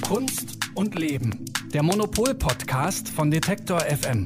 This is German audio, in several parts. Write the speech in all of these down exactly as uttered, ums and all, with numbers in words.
Kunst und Leben, der Monopol-Podcast von Detektor F M.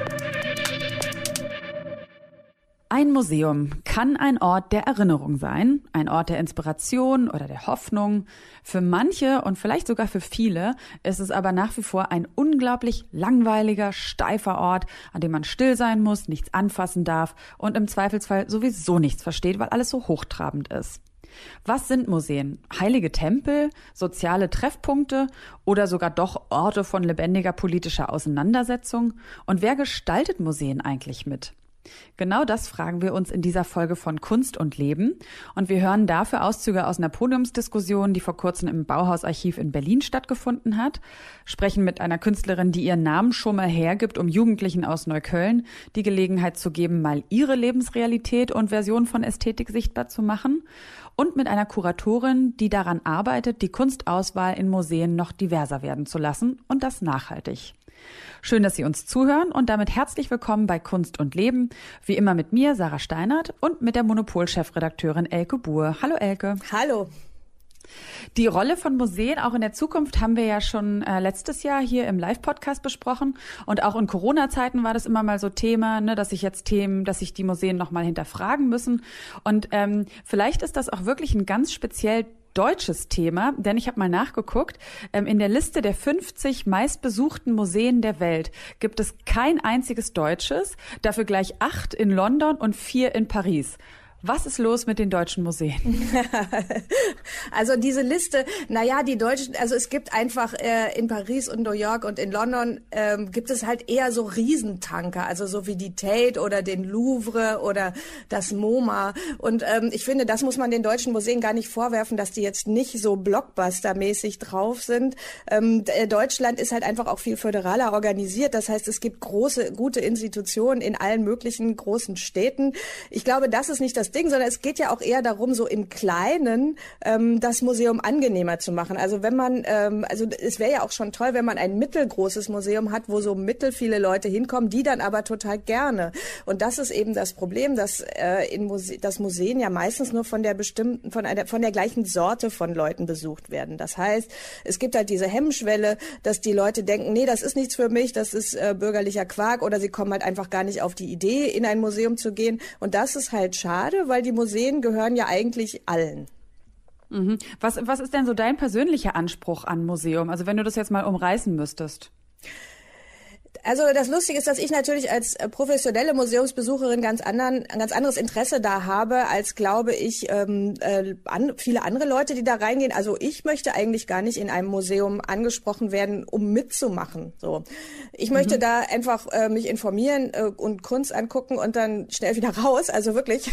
Ein Museum kann ein Ort der Erinnerung sein, ein Ort der Inspiration oder der Hoffnung. Für manche und vielleicht sogar für viele ist es aber nach wie vor ein unglaublich langweiliger, steifer Ort, an dem man still sein muss, nichts anfassen darf und im Zweifelsfall sowieso nichts versteht, weil alles so hochtrabend ist. Was sind Museen? Heilige Tempel, soziale Treffpunkte oder sogar doch Orte von lebendiger politischer Auseinandersetzung? Und wer gestaltet Museen eigentlich mit? Genau das fragen wir uns in dieser Folge von Kunst und Leben. Und wir hören dafür Auszüge aus einer Podiumsdiskussion, die vor kurzem im Bauhausarchiv in Berlin stattgefunden hat, sprechen mit einer Künstlerin, die ihren Namen schon mal hergibt, um Jugendlichen aus Neukölln die Gelegenheit zu geben, mal ihre Lebensrealität und Version von Ästhetik sichtbar zu machen, und mit einer Kuratorin, die daran arbeitet, die Kunstauswahl in Museen noch diverser werden zu lassen, und das nachhaltig. Schön, dass Sie uns zuhören, und damit herzlich willkommen bei Kunst und Leben. Wie immer mit mir, Sarah Steinert, und mit der Monopol-Chefredakteurin Elke Buhr. Hallo Elke. Hallo. Die Rolle von Museen auch in der Zukunft haben wir ja schon äh, letztes Jahr hier im Live-Podcast besprochen. Und auch in Corona-Zeiten war das immer mal so Thema, ne, dass sich jetzt Themen, dass sich die Museen nochmal hinterfragen müssen. Und ähm, vielleicht ist das auch wirklich ein ganz speziell deutsches Thema, denn ich habe mal nachgeguckt, ähm, in der Liste der fünfzig meistbesuchten Museen der Welt gibt es kein einziges deutsches, dafür gleich acht in London und vier in Paris. Was ist los mit den deutschen Museen? Also diese Liste, naja, die deutschen, also es gibt einfach äh, in Paris und New York und in London ähm, gibt es halt eher so Riesentanker, also so wie die Tate oder den Louvre oder das MoMA. Und ähm, ich finde, das muss man den deutschen Museen gar nicht vorwerfen, dass die jetzt nicht so blockbustermäßig drauf sind. Ähm, Deutschland ist halt einfach auch viel föderaler organisiert. Das heißt, es gibt große, gute Institutionen in allen möglichen großen Städten. Ich glaube, das ist nicht das Ding, sondern es geht ja auch eher darum, so im Kleinen ähm, das Museum angenehmer zu machen. Also wenn man, ähm, also es wäre ja auch schon toll, wenn man ein mittelgroßes Museum hat, wo so mittel viele Leute hinkommen, die dann aber total gerne. Und das ist eben das Problem, dass äh, in Muse- das Museen ja meistens nur von der bestimmten, von einer, von der gleichen Sorte von Leuten besucht werden. Das heißt, es gibt halt diese Hemmschwelle, dass die Leute denken, nee, das ist nichts für mich, das ist äh, bürgerlicher Quark, oder sie kommen halt einfach gar nicht auf die Idee, in ein Museum zu gehen. Und das ist halt schade, weil die Museen gehören ja eigentlich allen. Mhm. Was, was ist denn so dein persönlicher Anspruch an Museum? Also wenn du das jetzt mal umreißen müsstest. Also das Lustige ist, dass ich natürlich als professionelle Museumsbesucherin ganz anderen, ein ganz anderes Interesse da habe, als, glaube ich, ähm, äh, an, viele andere Leute, die da reingehen. Also ich möchte eigentlich gar nicht in einem Museum angesprochen werden, um mitzumachen. So, ich möchte mhm. da einfach äh, mich informieren äh, und Kunst angucken und dann schnell wieder raus. Also wirklich.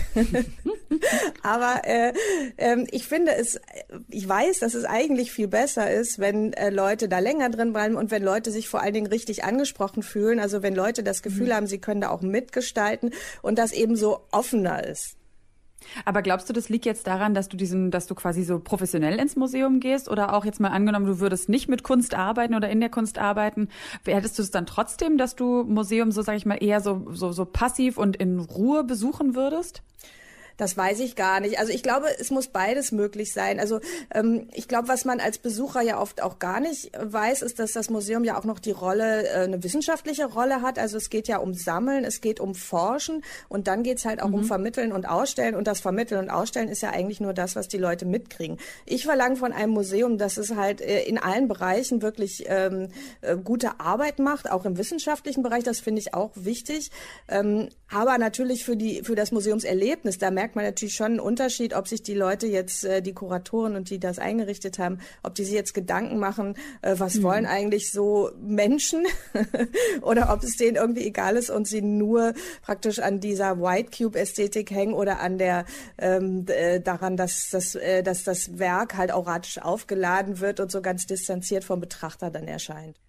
Aber äh, äh, ich finde es, ich weiß, dass es eigentlich viel besser ist, wenn äh, Leute da länger drin bleiben und wenn Leute sich vor allen Dingen richtig angesprochen fühlen, also wenn Leute das Gefühl mhm. haben, sie können da auch mitgestalten und das eben so offener ist. Aber glaubst du, das liegt jetzt daran, dass du diesen, dass du quasi so professionell ins Museum gehst, oder auch jetzt mal angenommen, du würdest nicht mit Kunst arbeiten oder in der Kunst arbeiten, hättest du es dann trotzdem, dass du Museum so, sag ich mal, eher so, so, so passiv und in Ruhe besuchen würdest? Das weiß ich gar nicht. Also ich glaube, es muss beides möglich sein. Also ähm, ich glaube, was man als Besucher ja oft auch gar nicht weiß, ist, dass das Museum ja auch noch die Rolle, äh, eine wissenschaftliche Rolle hat. Also es geht ja um Sammeln, es geht um Forschen, und dann geht's halt auch mhm. um Vermitteln und Ausstellen. Und das Vermitteln und Ausstellen ist ja eigentlich nur das, was die Leute mitkriegen. Ich verlange von einem Museum, dass es halt äh, in allen Bereichen wirklich ähm, äh, gute Arbeit macht, auch im wissenschaftlichen Bereich. Das finde ich auch wichtig. Ähm, aber natürlich für die für das Museumserlebnis, da merkt man natürlich schon einen Unterschied, ob sich die Leute jetzt, äh, die Kuratoren und die das eingerichtet haben, ob die sich jetzt Gedanken machen, äh, was mhm. wollen eigentlich so Menschen oder ob es denen irgendwie egal ist und sie nur praktisch an dieser White Cube-Ästhetik hängen oder an der ähm, äh, daran, dass, dass, äh, dass das Werk halt auratisch aufgeladen wird und so ganz distanziert vom Betrachter dann erscheint.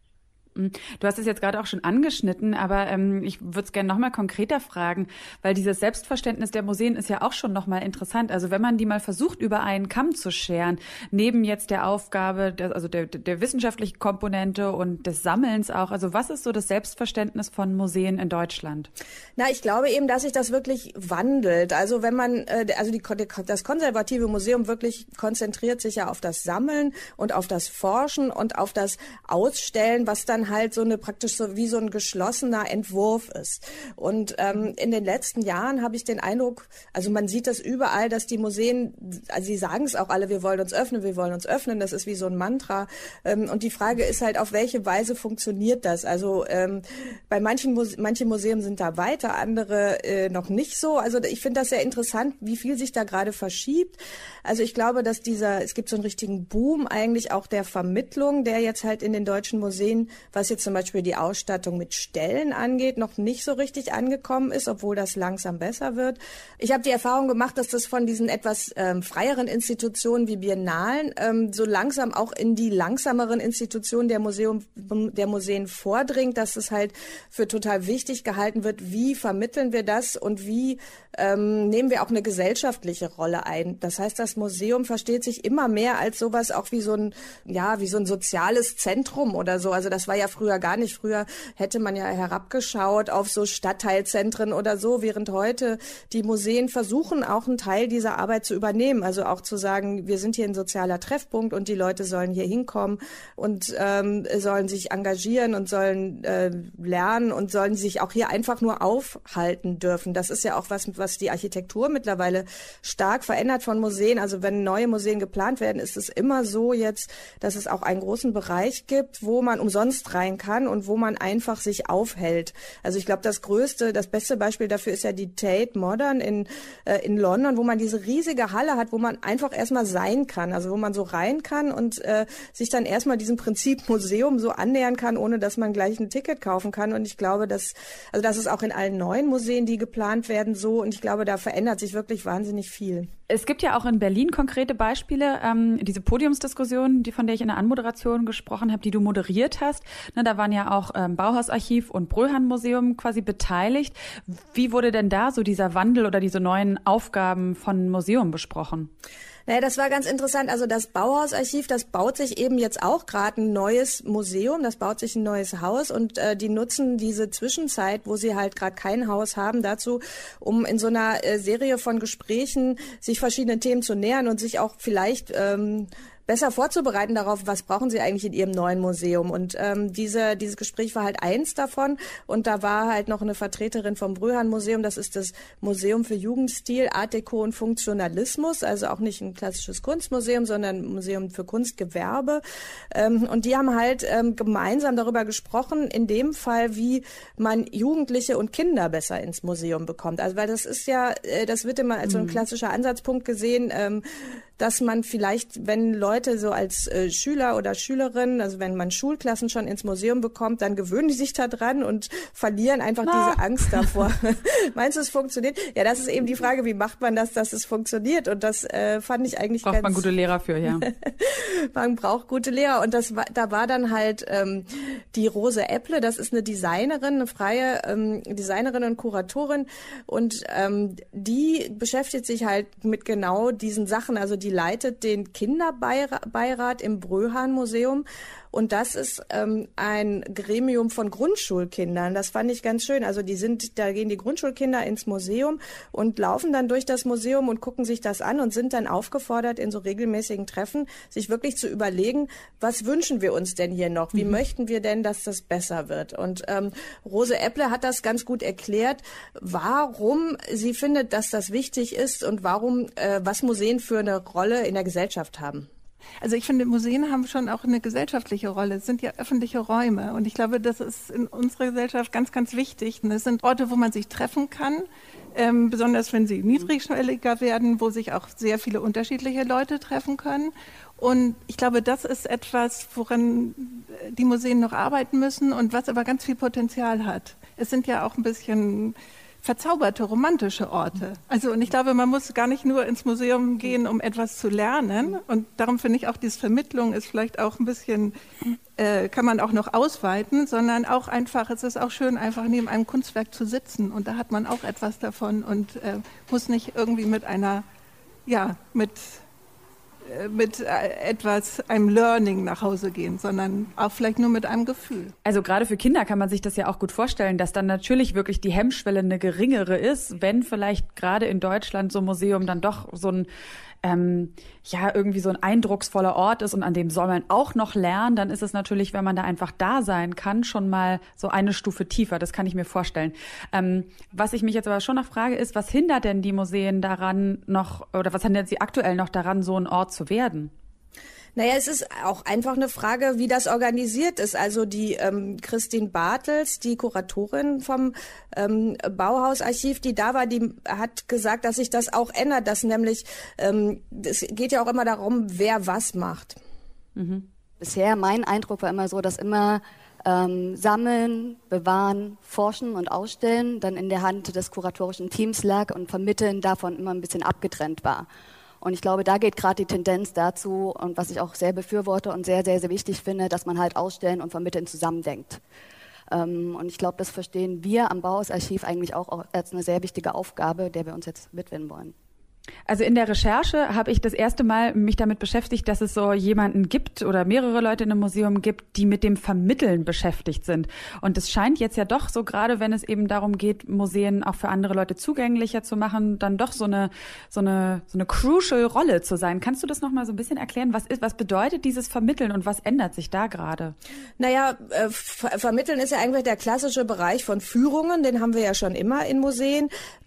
Du hast es jetzt gerade auch schon angeschnitten, aber ähm, ich würde es gerne noch mal konkreter fragen, weil dieses Selbstverständnis der Museen ist ja auch schon noch mal interessant. Also wenn man die mal versucht, über einen Kamm zu scheren, neben jetzt der Aufgabe, der, also der, der wissenschaftlichen Komponente und des Sammelns auch, also was ist so das Selbstverständnis von Museen in Deutschland? Na, ich glaube eben, dass sich das wirklich wandelt. Also wenn man, äh, also die, das konservative Museum wirklich konzentriert sich ja auf das Sammeln und auf das Forschen und auf das Ausstellen, was dann halt so eine praktisch so wie so ein geschlossener Entwurf ist. Und ähm, in den letzten Jahren habe ich den Eindruck, also man sieht das überall, dass die Museen, also sie sagen es auch alle, wir wollen uns öffnen, wir wollen uns öffnen, das ist wie so ein Mantra. Ähm, und die Frage ist halt, auf welche Weise funktioniert das? Also ähm, bei manchen Muse- manche Museen sind da weiter, andere äh, noch nicht so. Also ich finde das sehr interessant, wie viel sich da gerade verschiebt. Also ich glaube, dass dieser, es gibt so einen richtigen Boom eigentlich auch der Vermittlung, der jetzt halt in den deutschen Museen, was jetzt zum Beispiel die Ausstattung mit Stellen angeht, noch nicht so richtig angekommen ist, obwohl das langsam besser wird. Ich habe die Erfahrung gemacht, dass das von diesen etwas ähm, freieren Institutionen wie Biennalen ähm, so langsam auch in die langsameren Institutionen der, Museum, der Museen vordringt, dass es halt für total wichtig gehalten wird, wie vermitteln wir das und wie ähm, nehmen wir auch eine gesellschaftliche Rolle ein. Das heißt, das Museum versteht sich immer mehr als sowas auch wie so ein, ja, wie so ein soziales Zentrum oder so. Also das war ja früher gar nicht. Früher hätte man ja herabgeschaut auf so Stadtteilzentren oder so, während heute die Museen versuchen, auch einen Teil dieser Arbeit zu übernehmen. Also auch zu sagen, wir sind hier ein sozialer Treffpunkt und die Leute sollen hier hinkommen und ähm, sollen sich engagieren und sollen äh, lernen und sollen sich auch hier einfach nur aufhalten dürfen. Das ist ja auch was, was die Architektur mittlerweile stark verändert von Museen. Also wenn neue Museen geplant werden, ist es immer so jetzt, dass es auch einen großen Bereich gibt, wo man umsonst rein kann und wo man einfach sich aufhält. Also ich glaube, das größte, das beste Beispiel dafür ist ja die Tate Modern in, äh, in London, wo man diese riesige Halle hat, wo man einfach erstmal sein kann, also wo man so rein kann und äh, sich dann erstmal diesem Prinzip Museum so annähern kann, ohne dass man gleich ein Ticket kaufen kann. Und ich glaube, dass, also das ist auch in allen neuen Museen, die geplant werden, so. Und ich glaube, da verändert sich wirklich wahnsinnig viel. Es gibt ja auch in Berlin konkrete Beispiele, ähm, diese Podiumsdiskussion, die von der ich in der Anmoderation gesprochen habe, die du moderiert hast. Ne, da waren ja auch ähm, Bauhausarchiv und Bröhan-Museum quasi beteiligt. Wie wurde denn da so dieser Wandel oder diese neuen Aufgaben von Museum besprochen? Naja, das war ganz interessant. Also das Bauhausarchiv, das baut sich eben jetzt auch gerade ein neues Museum, das baut sich ein neues Haus und äh, die nutzen diese Zwischenzeit, wo sie halt gerade kein Haus haben, dazu, um in so einer äh, Serie von Gesprächen sich verschiedenen Themen zu nähern und sich auch vielleicht ähm, besser vorzubereiten darauf, was brauchen sie eigentlich in ihrem neuen Museum. Und ähm, diese, dieses Gespräch war halt eins davon. Und da war halt noch eine Vertreterin vom Bröhan-Museum. Das ist das Museum für Jugendstil, Art Deco und Funktionalismus. Also auch nicht ein klassisches Kunstmuseum, sondern ein Museum für Kunstgewerbe. Ähm, und die haben halt ähm, gemeinsam darüber gesprochen, in dem Fall, wie man Jugendliche und Kinder besser ins Museum bekommt. Also weil das ist ja, äh, das wird immer als so ein klassischer Ansatzpunkt gesehen, ähm, dass man vielleicht, wenn Leute so als äh, Schüler oder Schülerin, also wenn man Schulklassen schon ins Museum bekommt, dann gewöhnen die sich da dran und verlieren einfach Na. diese Angst davor. Meinst du, es funktioniert? Ja, das ist eben die Frage, wie macht man das, dass es funktioniert? Und das äh, fand ich eigentlich braucht ganz... man gute Lehrer für, ja. Man braucht gute Lehrer. Und das war, da war dann halt ähm, die Rose Epple, das ist eine Designerin, eine freie ähm, Designerin und Kuratorin. Und ähm, die beschäftigt sich halt mit genau diesen Sachen, also die leitet den Kinderbeirat im Bröhan-Museum. Und das ist ähm, ein Gremium von Grundschulkindern. Das fand ich ganz schön. Also die sind, da gehen die Grundschulkinder ins Museum und laufen dann durch das Museum und gucken sich das an und sind dann aufgefordert, in so regelmäßigen Treffen sich wirklich zu überlegen, was wünschen wir uns denn hier noch? Wie mhm. möchten wir denn, dass das besser wird? Und ähm, Rose Epple hat das ganz gut erklärt, warum sie findet, dass das wichtig ist und warum, äh, was Museen für eine Rolle in der Gesellschaft haben. Also ich finde, Museen haben schon auch eine gesellschaftliche Rolle. Es sind ja öffentliche Räume. Und ich glaube, das ist in unserer Gesellschaft ganz, ganz wichtig. Und es sind Orte, wo man sich treffen kann, ähm, besonders wenn sie niedrigschwelliger werden, wo sich auch sehr viele unterschiedliche Leute treffen können. Und ich glaube, das ist etwas, woran die Museen noch arbeiten müssen und was aber ganz viel Potenzial hat. Es sind ja auch ein bisschen verzauberte, romantische Orte. Also und ich glaube, man muss gar nicht nur ins Museum gehen, um etwas zu lernen. Und darum finde ich auch, diese Vermittlung ist vielleicht auch ein bisschen, äh, kann man auch noch ausweiten, sondern auch einfach, es ist auch schön, einfach neben einem Kunstwerk zu sitzen. Und da hat man auch etwas davon und äh, muss nicht irgendwie mit einer, ja, mit... mit etwas, einem Learning nach Hause gehen, sondern auch vielleicht nur mit einem Gefühl. Also gerade für Kinder kann man sich das ja auch gut vorstellen, dass dann natürlich wirklich die Hemmschwelle eine geringere ist, wenn vielleicht gerade in Deutschland so ein Museum dann doch so ein ähm, ja irgendwie so ein eindrucksvoller Ort ist und an dem soll man auch noch lernen, dann ist es natürlich, wenn man da einfach da sein kann, schon mal so eine Stufe tiefer. Das kann ich mir vorstellen. Ähm, was ich mich jetzt aber schon noch frage, ist, was hindert denn die Museen daran noch, oder was hindert sie aktuell noch daran, so ein Ort zu werden? Naja, es ist auch einfach eine Frage, wie das organisiert ist. Also die ähm, Christine Bartels, die Kuratorin vom ähm, Bauhausarchiv, die da war, die hat gesagt, dass sich das auch ändert, dass nämlich, ähm, es geht ja auch immer darum, wer was macht. Mhm. Bisher, mein Eindruck war immer so, dass immer ähm, Sammeln, Bewahren, Forschen und Ausstellen dann in der Hand des kuratorischen Teams lag und Vermitteln davon immer ein bisschen abgetrennt war. Und ich glaube, da geht gerade die Tendenz dazu, und was ich auch sehr befürworte und sehr, sehr, sehr wichtig finde, dass man halt Ausstellen und Vermitteln zusammendenkt. Ähm, und ich glaube, das verstehen wir am Bauhausarchiv eigentlich auch als eine sehr wichtige Aufgabe, der wir uns jetzt widmen wollen. Also in der Recherche habe ich das erste Mal mich damit beschäftigt, dass es so jemanden gibt oder mehrere Leute in einem Museum gibt, die mit dem Vermitteln beschäftigt sind. Und es scheint jetzt ja doch so, gerade wenn es eben darum geht, Museen auch für andere Leute zugänglicher zu machen, dann doch so eine so eine so eine crucial Rolle zu sein. Kannst du das noch mal so ein bisschen erklären? Was ist, was bedeutet dieses Vermitteln und was ändert sich da gerade? Naja, äh, ver- vermitteln ist ja eigentlich der klassische Bereich von Führungen, den haben wir ja schon immer in Museen.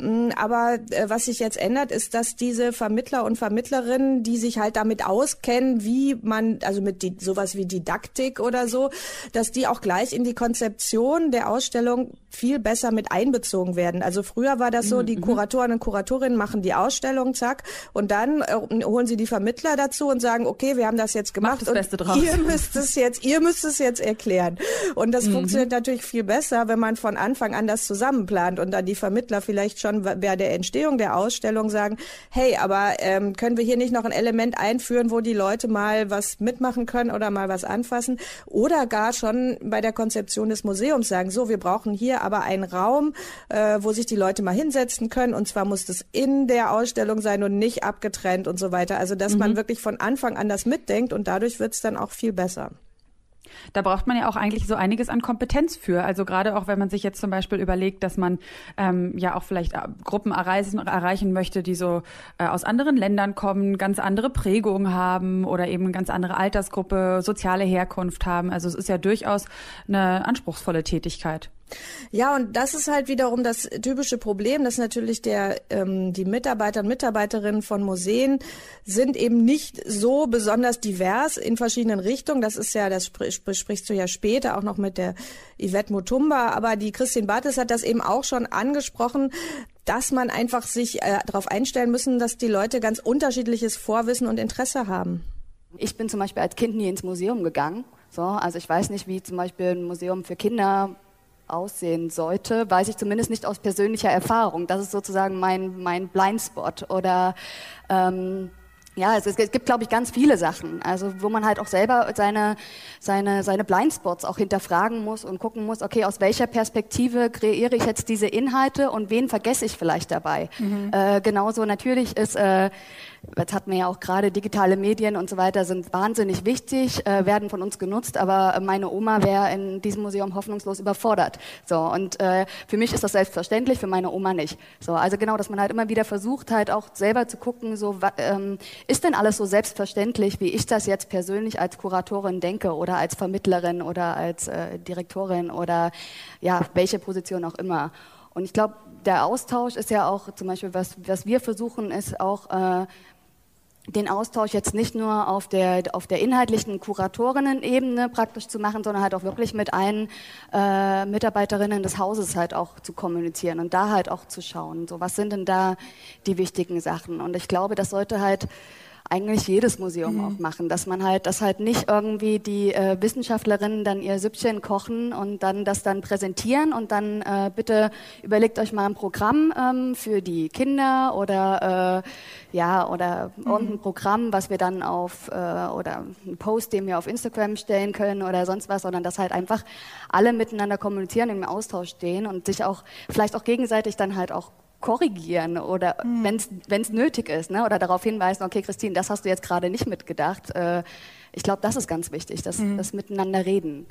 Aber äh, was sich jetzt ändert, ist, dass diese Vermittler und Vermittlerinnen, die sich halt damit auskennen, wie man, also mit die, sowas wie Didaktik oder so, dass die auch gleich in die Konzeption der Ausstellung viel besser mit einbezogen werden. Also früher war das so, die Kuratoren und Kuratorinnen machen die Ausstellung, zack, und dann äh, holen sie die Vermittler dazu und sagen, okay, wir haben das jetzt gemacht Macht das Beste draus. Ihr müsst es jetzt, ihr müsst es jetzt erklären. Und das mhm. funktioniert natürlich viel besser, wenn man von Anfang an das zusammenplant und dann die Vermittler vielleicht schon bei der Entstehung der Ausstellung sagen, hey, aber ähm, können wir hier nicht noch ein Element einführen, wo die Leute mal was mitmachen können oder mal was anfassen oder gar schon bei der Konzeption des Museums sagen, so, wir brauchen hier aber einen Raum, äh, wo sich die Leute mal hinsetzen können und zwar muss das in der Ausstellung sein und nicht abgetrennt und so weiter. Also, dass mhm. man wirklich von Anfang an das mitdenkt und dadurch wird es dann auch viel besser. Da braucht man ja auch eigentlich so einiges an Kompetenz für. Also gerade auch, wenn man sich jetzt zum Beispiel überlegt, dass man ähm, ja auch vielleicht Gruppen erreichen, erreichen möchte, die so äh, aus anderen Ländern kommen, ganz andere Prägungen haben oder eben eine ganz andere Altersgruppe, soziale Herkunft haben. Also es ist ja durchaus eine anspruchsvolle Tätigkeit. Ja, und das ist halt wiederum das typische Problem, dass natürlich der ähm, die Mitarbeiter und Mitarbeiterinnen von Museen sind eben nicht so besonders divers in verschiedenen Richtungen. Das ist ja, das sp- sp- sprichst du ja später auch noch mit der Yvette Mutumba, aber die Christine Bartels hat das eben auch schon angesprochen, dass man einfach sich äh, darauf einstellen müssen, dass die Leute ganz unterschiedliches Vorwissen und Interesse haben. Ich bin zum Beispiel als Kind nie ins Museum gegangen. So, also ich weiß nicht, wie zum Beispiel ein Museum für Kinder aussehen sollte, weiß ich zumindest nicht aus persönlicher Erfahrung. Das ist sozusagen mein mein Blindspot. Oder ähm, ja, es, es gibt, glaube ich, ganz viele Sachen, also wo man halt auch selber seine seine seine Blindspots auch hinterfragen muss und gucken muss, okay, aus welcher Perspektive kreiere ich jetzt diese Inhalte und wen vergesse ich vielleicht dabei? Mhm. Äh, genauso natürlich ist äh, jetzt hat man ja auch gerade digitale Medien und so weiter sind wahnsinnig wichtig, äh, werden von uns genutzt, aber meine Oma wäre in diesem Museum hoffnungslos überfordert. So, und äh, für mich ist das selbstverständlich, für meine Oma nicht. So, also genau, dass man halt immer wieder versucht, halt auch selber zu gucken, so wa, ähm, ist denn alles so selbstverständlich, wie ich das jetzt persönlich als Kuratorin denke oder als Vermittlerin oder als äh, Direktorin oder ja, welche Position auch immer. Und ich glaube, der Austausch ist ja auch zum Beispiel, was, was wir versuchen, ist auch äh, den Austausch jetzt nicht nur auf der auf der inhaltlichen Kuratorinnen-Ebene praktisch zu machen, sondern halt auch wirklich mit allen äh, Mitarbeiterinnen des Hauses halt auch zu kommunizieren und da halt auch zu schauen, so was sind denn da die wichtigen Sachen. Und ich glaube, das sollte halt eigentlich jedes Museum Mhm. auch machen, dass man halt, dass halt nicht irgendwie die äh, Wissenschaftlerinnen dann ihr Süppchen kochen und dann das dann präsentieren und dann äh, bitte überlegt euch mal ein Programm ähm, für die Kinder oder äh, ja oder Mhm. irgendein Programm, was wir dann auf äh, oder einen Post, den wir auf Instagram stellen können oder sonst was, sondern dass halt einfach alle miteinander kommunizieren, im Austausch stehen und sich auch vielleicht auch gegenseitig dann halt auch korrigieren oder Mhm. wenn es wenn es nötig ist, ne? Oder darauf hinweisen, okay, Christine, das hast du jetzt gerade nicht mitgedacht. Äh, ich glaube, das ist ganz wichtig, dass Mhm. das Miteinander reden.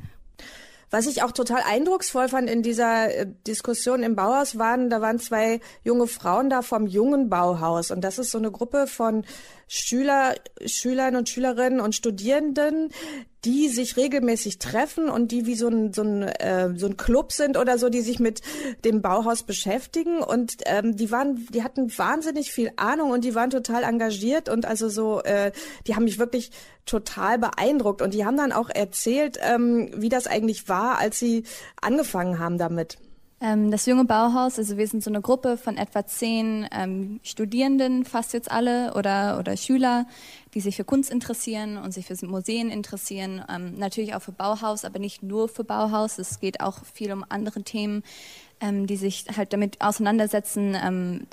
Was ich auch total eindrucksvoll fand in dieser äh, Diskussion im Bauhaus waren, da waren zwei junge Frauen da vom Jungen Bauhaus. Und das ist so eine Gruppe von Schüler, Schülern und Schülerinnen und Studierenden, die sich regelmäßig treffen und die wie so ein, so ein, äh, so ein Club sind oder so, die sich mit dem Bauhaus beschäftigen. Und ähm, die waren, die hatten wahnsinnig viel Ahnung und die waren total engagiert und also so, äh, die haben mich wirklich total beeindruckt. Und die haben dann auch erzählt, ähm, wie das eigentlich war, als sie angefangen haben damit. Ähm, das junge Bauhaus, also wir sind so eine Gruppe von etwa zehn ähm, Studierenden, fast jetzt alle, oder, oder Schüler, die sich für Kunst interessieren und sich für Museen interessieren. Ähm, natürlich auch für Bauhaus, aber nicht nur für Bauhaus. Es geht auch viel um andere Themen, ähm, die sich halt damit auseinandersetzen. Ähm,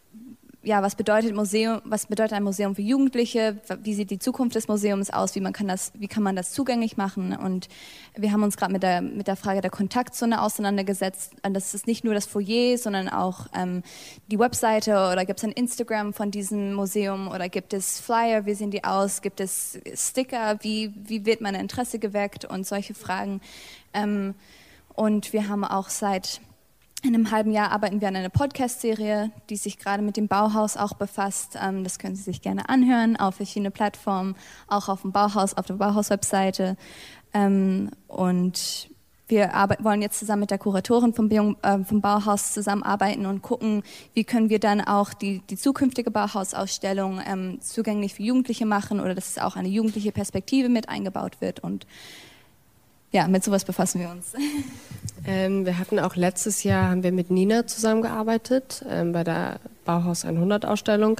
ja, was bedeutet Museum, was bedeutet ein Museum für Jugendliche? Wie sieht die Zukunft des Museums aus? Wie man kann das, wie kann man das zugänglich machen? Und wir haben uns gerade mit der mit der Frage der Kontaktzone auseinandergesetzt. Und das ist nicht nur das Foyer, sondern auch ähm, die Webseite oder gibt es ein Instagram von diesem Museum oder gibt es Flyer? Wie sehen die aus? Gibt es Sticker? Wie wie wird mein Interesse geweckt? Und solche Fragen. Ähm, und wir haben auch seit In einem halben Jahr arbeiten wir an einer Podcast-Serie, die sich gerade mit dem Bauhaus auch befasst. Ähm, das können Sie sich gerne anhören auf verschiedene Plattformen, auch auf dem Bauhaus, auf der Bauhaus-Webseite. Ähm, und wir arbeit- wollen jetzt zusammen mit der Kuratorin vom, Bio- äh, vom Bauhaus zusammenarbeiten und gucken, wie können wir dann auch die, die zukünftige Bauhausausstellung ähm, zugänglich für Jugendliche machen oder dass es auch eine jugendliche Perspektive mit eingebaut wird. Und ja, mit sowas befassen wir uns. Ähm, wir hatten auch letztes Jahr, haben wir mit Nina zusammengearbeitet ähm, bei der Bauhaus hundert Ausstellung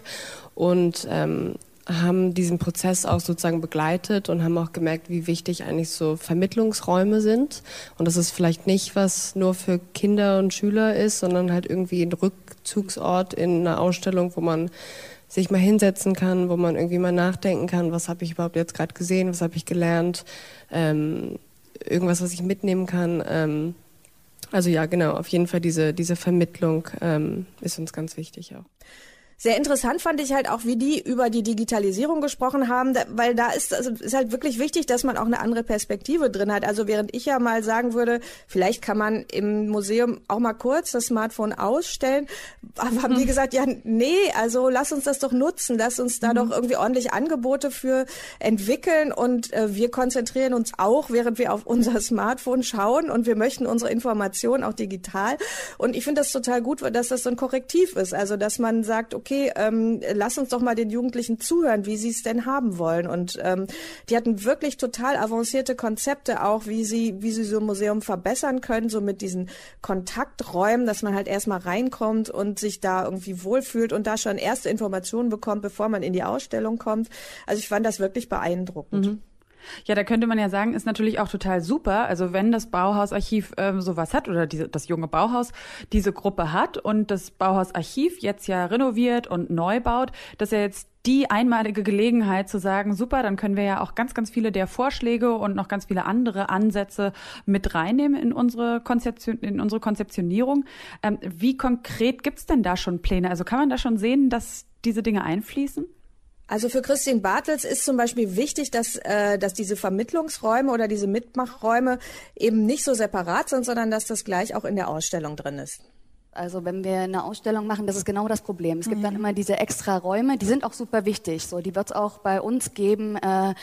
und ähm, haben diesen Prozess auch sozusagen begleitet und haben auch gemerkt, wie wichtig eigentlich so Vermittlungsräume sind. Und das ist vielleicht nicht, was nur für Kinder und Schüler ist, sondern halt irgendwie ein Rückzugsort in einer Ausstellung, wo man sich mal hinsetzen kann, wo man irgendwie mal nachdenken kann, was habe ich überhaupt jetzt gerade gesehen, was habe ich gelernt, ähm, irgendwas, was ich mitnehmen kann. Ähm, also ja, genau, auf jeden Fall diese, diese Vermittlung ähm, ist uns ganz wichtig auch. Sehr interessant fand ich halt auch, wie die über die Digitalisierung gesprochen haben, da, weil da ist, also ist halt wirklich wichtig, dass man auch eine andere Perspektive drin hat. Also während ich ja mal sagen würde, vielleicht kann man im Museum auch mal kurz das Smartphone ausstellen, haben die gesagt, ja, nee, also lass uns das doch nutzen, lass uns da mhm. doch irgendwie ordentlich Angebote für entwickeln und äh, wir konzentrieren uns auch, während wir auf unser Smartphone schauen und wir möchten unsere Informationen auch digital. Und ich finde das total gut, dass das so ein Korrektiv ist, also dass man sagt, okay, okay, ähm, lass uns doch mal den Jugendlichen zuhören, wie sie es denn haben wollen. Und ähm, die hatten wirklich total avancierte Konzepte auch, wie sie, wie sie so ein Museum verbessern können, so mit diesen Kontakträumen, dass man halt erstmal reinkommt und sich da irgendwie wohlfühlt und da schon erste Informationen bekommt, bevor man in die Ausstellung kommt. Also ich fand das wirklich beeindruckend. Mhm. Ja, da könnte man ja sagen, ist natürlich auch total super. Also wenn das Bauhausarchiv ähm, sowas hat oder diese, das junge Bauhaus diese Gruppe hat und das Bauhausarchiv jetzt ja renoviert und neu baut, dass ja jetzt die einmalige Gelegenheit zu sagen, super, dann können wir ja auch ganz, ganz viele der Vorschläge und noch ganz viele andere Ansätze mit reinnehmen in unsere Konzeption, in unsere Konzeptionierung. Ähm, wie konkret gibt's denn da schon Pläne? Also kann man da schon sehen, dass diese Dinge einfließen? Also für Christine Bartels ist zum Beispiel wichtig, dass, äh, dass diese Vermittlungsräume oder diese Mitmachräume eben nicht so separat sind, sondern dass das gleich auch in der Ausstellung drin ist. Also wenn wir eine Ausstellung machen, das ist genau das Problem. Es gibt mhm. dann immer diese extra Räume, die sind auch super wichtig. So, die wird es auch bei uns geben. Äh,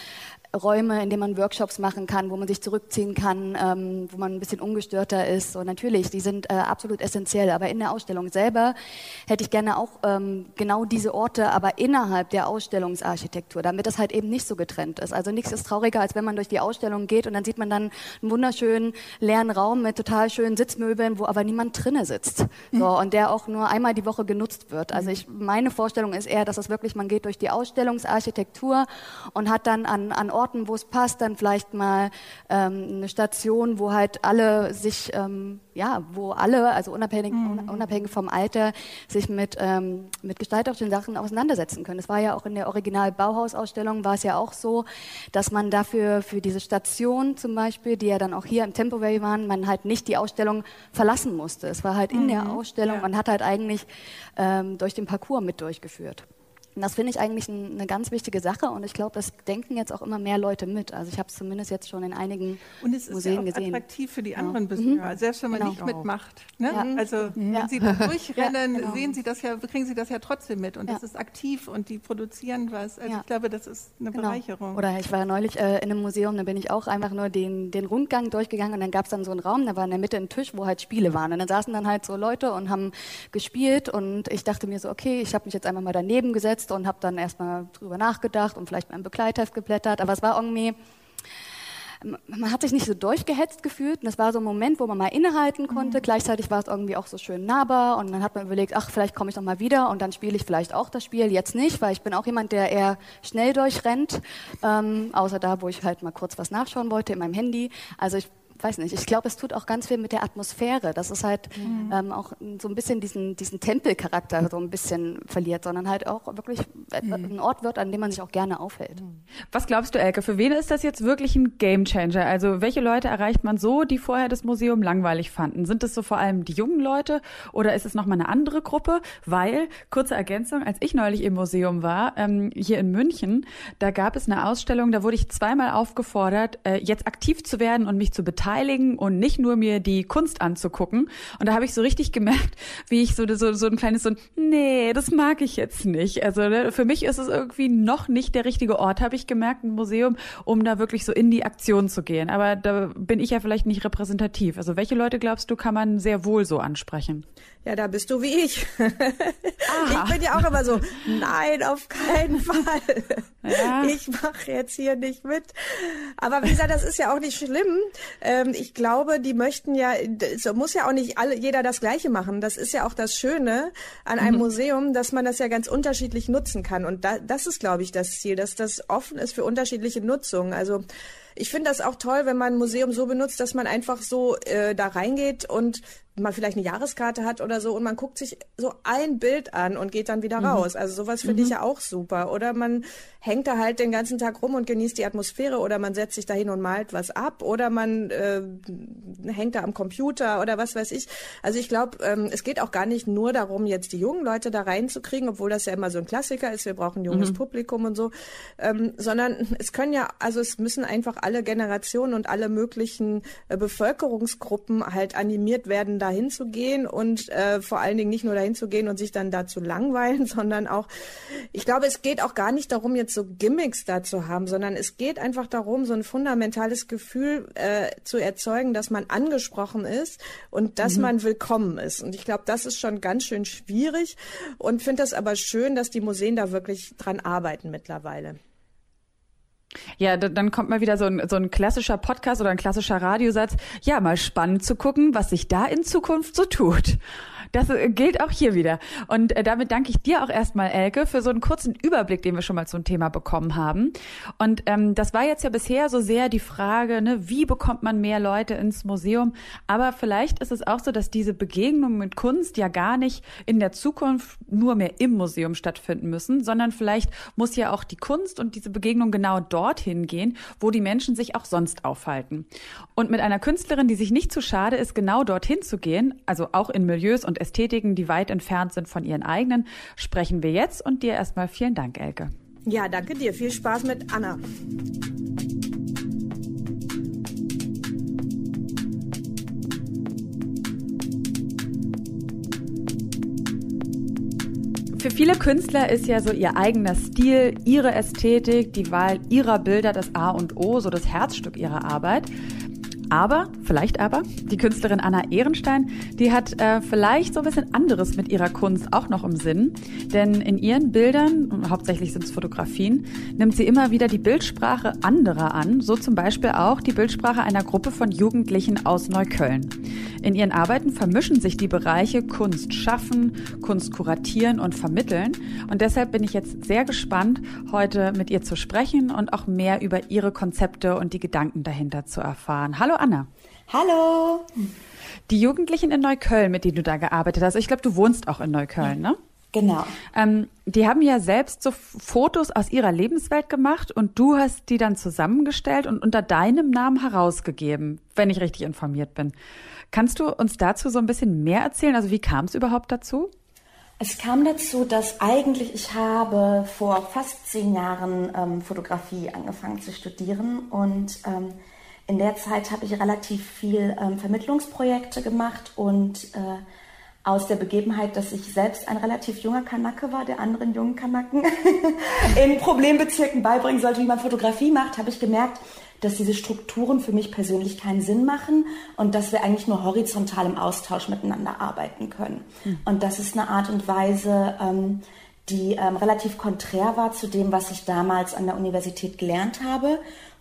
Räume, in denen man Workshops machen kann, wo man sich zurückziehen kann, ähm, wo man ein bisschen ungestörter ist. Und natürlich, die sind äh, absolut essentiell. Aber in der Ausstellung selber hätte ich gerne auch ähm, genau diese Orte, aber innerhalb der Ausstellungsarchitektur, damit das halt eben nicht so getrennt ist. Also nichts ist trauriger, als wenn man durch die Ausstellung geht und dann sieht man dann einen wunderschönen leeren Raum mit total schönen Sitzmöbeln, wo aber niemand drinne sitzt. So, und der auch nur einmal die Woche genutzt wird. Also ich, meine Vorstellung ist eher, dass das wirklich, man geht durch die Ausstellungsarchitektur und hat dann an, an Orten, wo es passt, dann vielleicht mal ähm, eine Station, wo halt alle sich, ähm, ja, wo alle, also unabhängig, mhm. unabhängig vom Alter, sich mit, ähm, mit gestalterischen Sachen auseinandersetzen können. Es war ja auch in der Original-Bauhaus-Ausstellung, war es ja auch so, dass man dafür, für diese Station zum Beispiel, die ja dann auch hier im Temporary waren, man halt nicht die Ausstellung verlassen musste. Es war halt in mhm. der Ausstellung, ja. man hat halt eigentlich ähm, durch den Parcours mit durchgeführt. Und das finde ich eigentlich ein, eine ganz wichtige Sache und ich glaube, das denken jetzt auch immer mehr Leute mit. Also ich habe es zumindest jetzt schon in einigen Museen gesehen. Und es ist ja auch gesehen. attraktiv für die anderen ja. Besucher, mhm. selbst wenn man genau. nicht mitmacht. Ne? Ja. Also mhm. wenn Sie da durchrennen, ja, genau. sehen Sie das ja, kriegen Sie das ja trotzdem mit und ja. das ist aktiv und die produzieren was. Also ja. ich glaube, das ist eine genau. Bereicherung. Oder ich war ja neulich äh, in einem Museum, da bin ich auch einfach nur den, den Rundgang durchgegangen und dann gab es dann so einen Raum, da war in der Mitte ein Tisch, wo halt Spiele waren. Und dann saßen dann halt so Leute und haben gespielt und ich dachte mir so, okay, ich habe mich jetzt einfach mal daneben gesetzt und habe dann erstmal drüber nachgedacht und vielleicht mal im Begleitheft geblättert, aber es war irgendwie, man hat sich nicht so durchgehetzt gefühlt und es war so ein Moment, wo man mal innehalten konnte, mhm. gleichzeitig war es irgendwie auch so schön nahbar und dann hat man überlegt, ach, vielleicht komme ich noch mal wieder und dann spiele ich vielleicht auch das Spiel, jetzt nicht, weil ich bin auch jemand, der eher schnell durchrennt, ähm, außer da, wo ich halt mal kurz was nachschauen wollte in meinem Handy, also ich weiß nicht, ich glaube, es tut auch ganz viel mit der Atmosphäre, dass es halt mhm. ähm, auch so ein bisschen diesen, diesen Tempelcharakter so ein bisschen verliert, sondern halt auch wirklich mhm. ein Ort wird, an dem man sich auch gerne aufhält. Was glaubst du, Elke, für wen ist das jetzt wirklich ein Gamechanger? Also welche Leute erreicht man so, die vorher das Museum langweilig fanden? Sind es so vor allem die jungen Leute oder ist es nochmal eine andere Gruppe? Weil, kurze Ergänzung, als ich neulich im Museum war, ähm, hier in München, da gab es eine Ausstellung, da wurde ich zweimal aufgefordert, äh, jetzt aktiv zu werden und mich zu beteiligen und nicht nur mir die Kunst anzugucken. Und da habe ich so richtig gemerkt, wie ich so, so, so ein kleines so, nee, das mag ich jetzt nicht. Also ne, für mich ist es irgendwie noch nicht der richtige Ort, habe ich gemerkt, ein Museum, um da wirklich so in die Aktion zu gehen. Aber da bin ich ja vielleicht nicht repräsentativ. Also welche Leute, glaubst du, kann man sehr wohl so ansprechen? Ja, da bist du wie ich. Ich bin ja auch immer so, nein, auf keinen Fall. Ja. Ich mache jetzt hier nicht mit. Aber wie gesagt, das ist ja auch nicht schlimm. Ähm, ich glaube, die möchten ja, es muss ja auch nicht alle, jeder das Gleiche machen. Das ist ja auch das Schöne an einem mhm. Museum, dass man das ja ganz unterschiedlich nutzen kann. Und da, das ist, glaube ich, das Ziel, dass das offen ist für unterschiedliche Nutzungen. Also ich finde das auch toll, wenn man ein Museum so benutzt, dass man einfach so äh, da reingeht und man vielleicht eine Jahreskarte hat oder so und man guckt sich so ein Bild an und geht dann wieder mhm. raus. Also sowas finde mhm. ich ja auch super. Oder man hängt da halt den ganzen Tag rum und genießt die Atmosphäre oder man setzt sich da hin und malt was ab oder man äh, hängt da am Computer oder was weiß ich. Also ich glaube, ähm, es geht auch gar nicht nur darum, jetzt die jungen Leute da reinzukriegen, obwohl das ja immer so ein Klassiker ist, wir brauchen ein junges mhm. Publikum und so, ähm, sondern es können ja, also es müssen einfach alle Generationen und alle möglichen äh, Bevölkerungsgruppen halt animiert werden, da hinzugehen und äh, vor allen Dingen nicht nur dahin zu gehen und sich dann da zu langweilen, sondern auch, ich glaube, es geht auch gar nicht darum, jetzt so Gimmicks da zu haben, sondern es geht einfach darum, so ein fundamentales Gefühl äh, zu erzeugen, dass man angesprochen ist und dass mhm. man willkommen ist. Und ich glaube, das ist schon ganz schön schwierig und finde das aber schön, dass die Museen da wirklich dran arbeiten mittlerweile. Ja, dann kommt mal wieder so ein, so ein klassischer Podcast oder ein klassischer Radiosatz. Ja, mal spannend zu gucken, was sich da in Zukunft so tut. Das gilt auch hier wieder. Und äh, damit danke ich dir auch erstmal, Elke, für so einen kurzen Überblick, den wir schon mal zum Thema bekommen haben. Und ähm, das war jetzt ja bisher so sehr die Frage, ne, wie bekommt man mehr Leute ins Museum? Aber vielleicht ist es auch so, dass diese Begegnungen mit Kunst ja gar nicht in der Zukunft nur mehr im Museum stattfinden müssen, sondern vielleicht muss ja auch die Kunst und diese Begegnung genau dorthin gehen, wo die Menschen sich auch sonst aufhalten. Und mit einer Künstlerin, die sich nicht zu schade ist, genau dorthin zu gehen, also auch in Milieus und Ästhetiken, die weit entfernt sind von ihren eigenen, sprechen wir jetzt. Und dir erstmal vielen Dank, Elke. Ja, danke dir. Viel Spaß mit Anna. Für viele Künstler ist ja so ihr eigener Stil, ihre Ästhetik, die Wahl ihrer Bilder das A und O, so das Herzstück ihrer Arbeit. Aber, vielleicht aber, die Künstlerin Anna Ehrenstein, die hat äh, vielleicht so ein bisschen anderes mit ihrer Kunst auch noch im Sinn. Denn in ihren Bildern, und hauptsächlich sind es Fotografien, nimmt sie immer wieder die Bildsprache anderer an, so zum Beispiel auch die Bildsprache einer Gruppe von Jugendlichen aus Neukölln. In ihren Arbeiten vermischen sich die Bereiche Kunst schaffen, Kunst kuratieren und vermitteln. Und deshalb bin ich jetzt sehr gespannt, heute mit ihr zu sprechen und auch mehr über ihre Konzepte und die Gedanken dahinter zu erfahren. Hallo Anna. Hallo. Die Jugendlichen in Neukölln, mit denen du da gearbeitet hast, ich glaube, du wohnst auch in Neukölln, ne? Genau. Ähm, die haben ja selbst so Fotos aus ihrer Lebenswelt gemacht und du hast die dann zusammengestellt und unter deinem Namen herausgegeben, wenn ich richtig informiert bin. Kannst du uns dazu so ein bisschen mehr erzählen? Also wie kam es überhaupt dazu? Es kam dazu, dass eigentlich ich habe vor fast zehn Jahren ähm, Fotografie angefangen zu studieren und ähm, in der Zeit habe ich relativ viel ähm, Vermittlungsprojekte gemacht und äh, aus der Begebenheit, dass ich selbst ein relativ junger Kanake war, der anderen jungen Kanaken in Problembezirken beibringen sollte, wie man Fotografie macht, habe ich gemerkt, dass diese Strukturen für mich persönlich keinen Sinn machen und dass wir eigentlich nur horizontal im Austausch miteinander arbeiten können. Mhm. Und das ist eine Art und Weise, ähm, die ähm, relativ konträr war zu dem, was ich damals an der Universität gelernt habe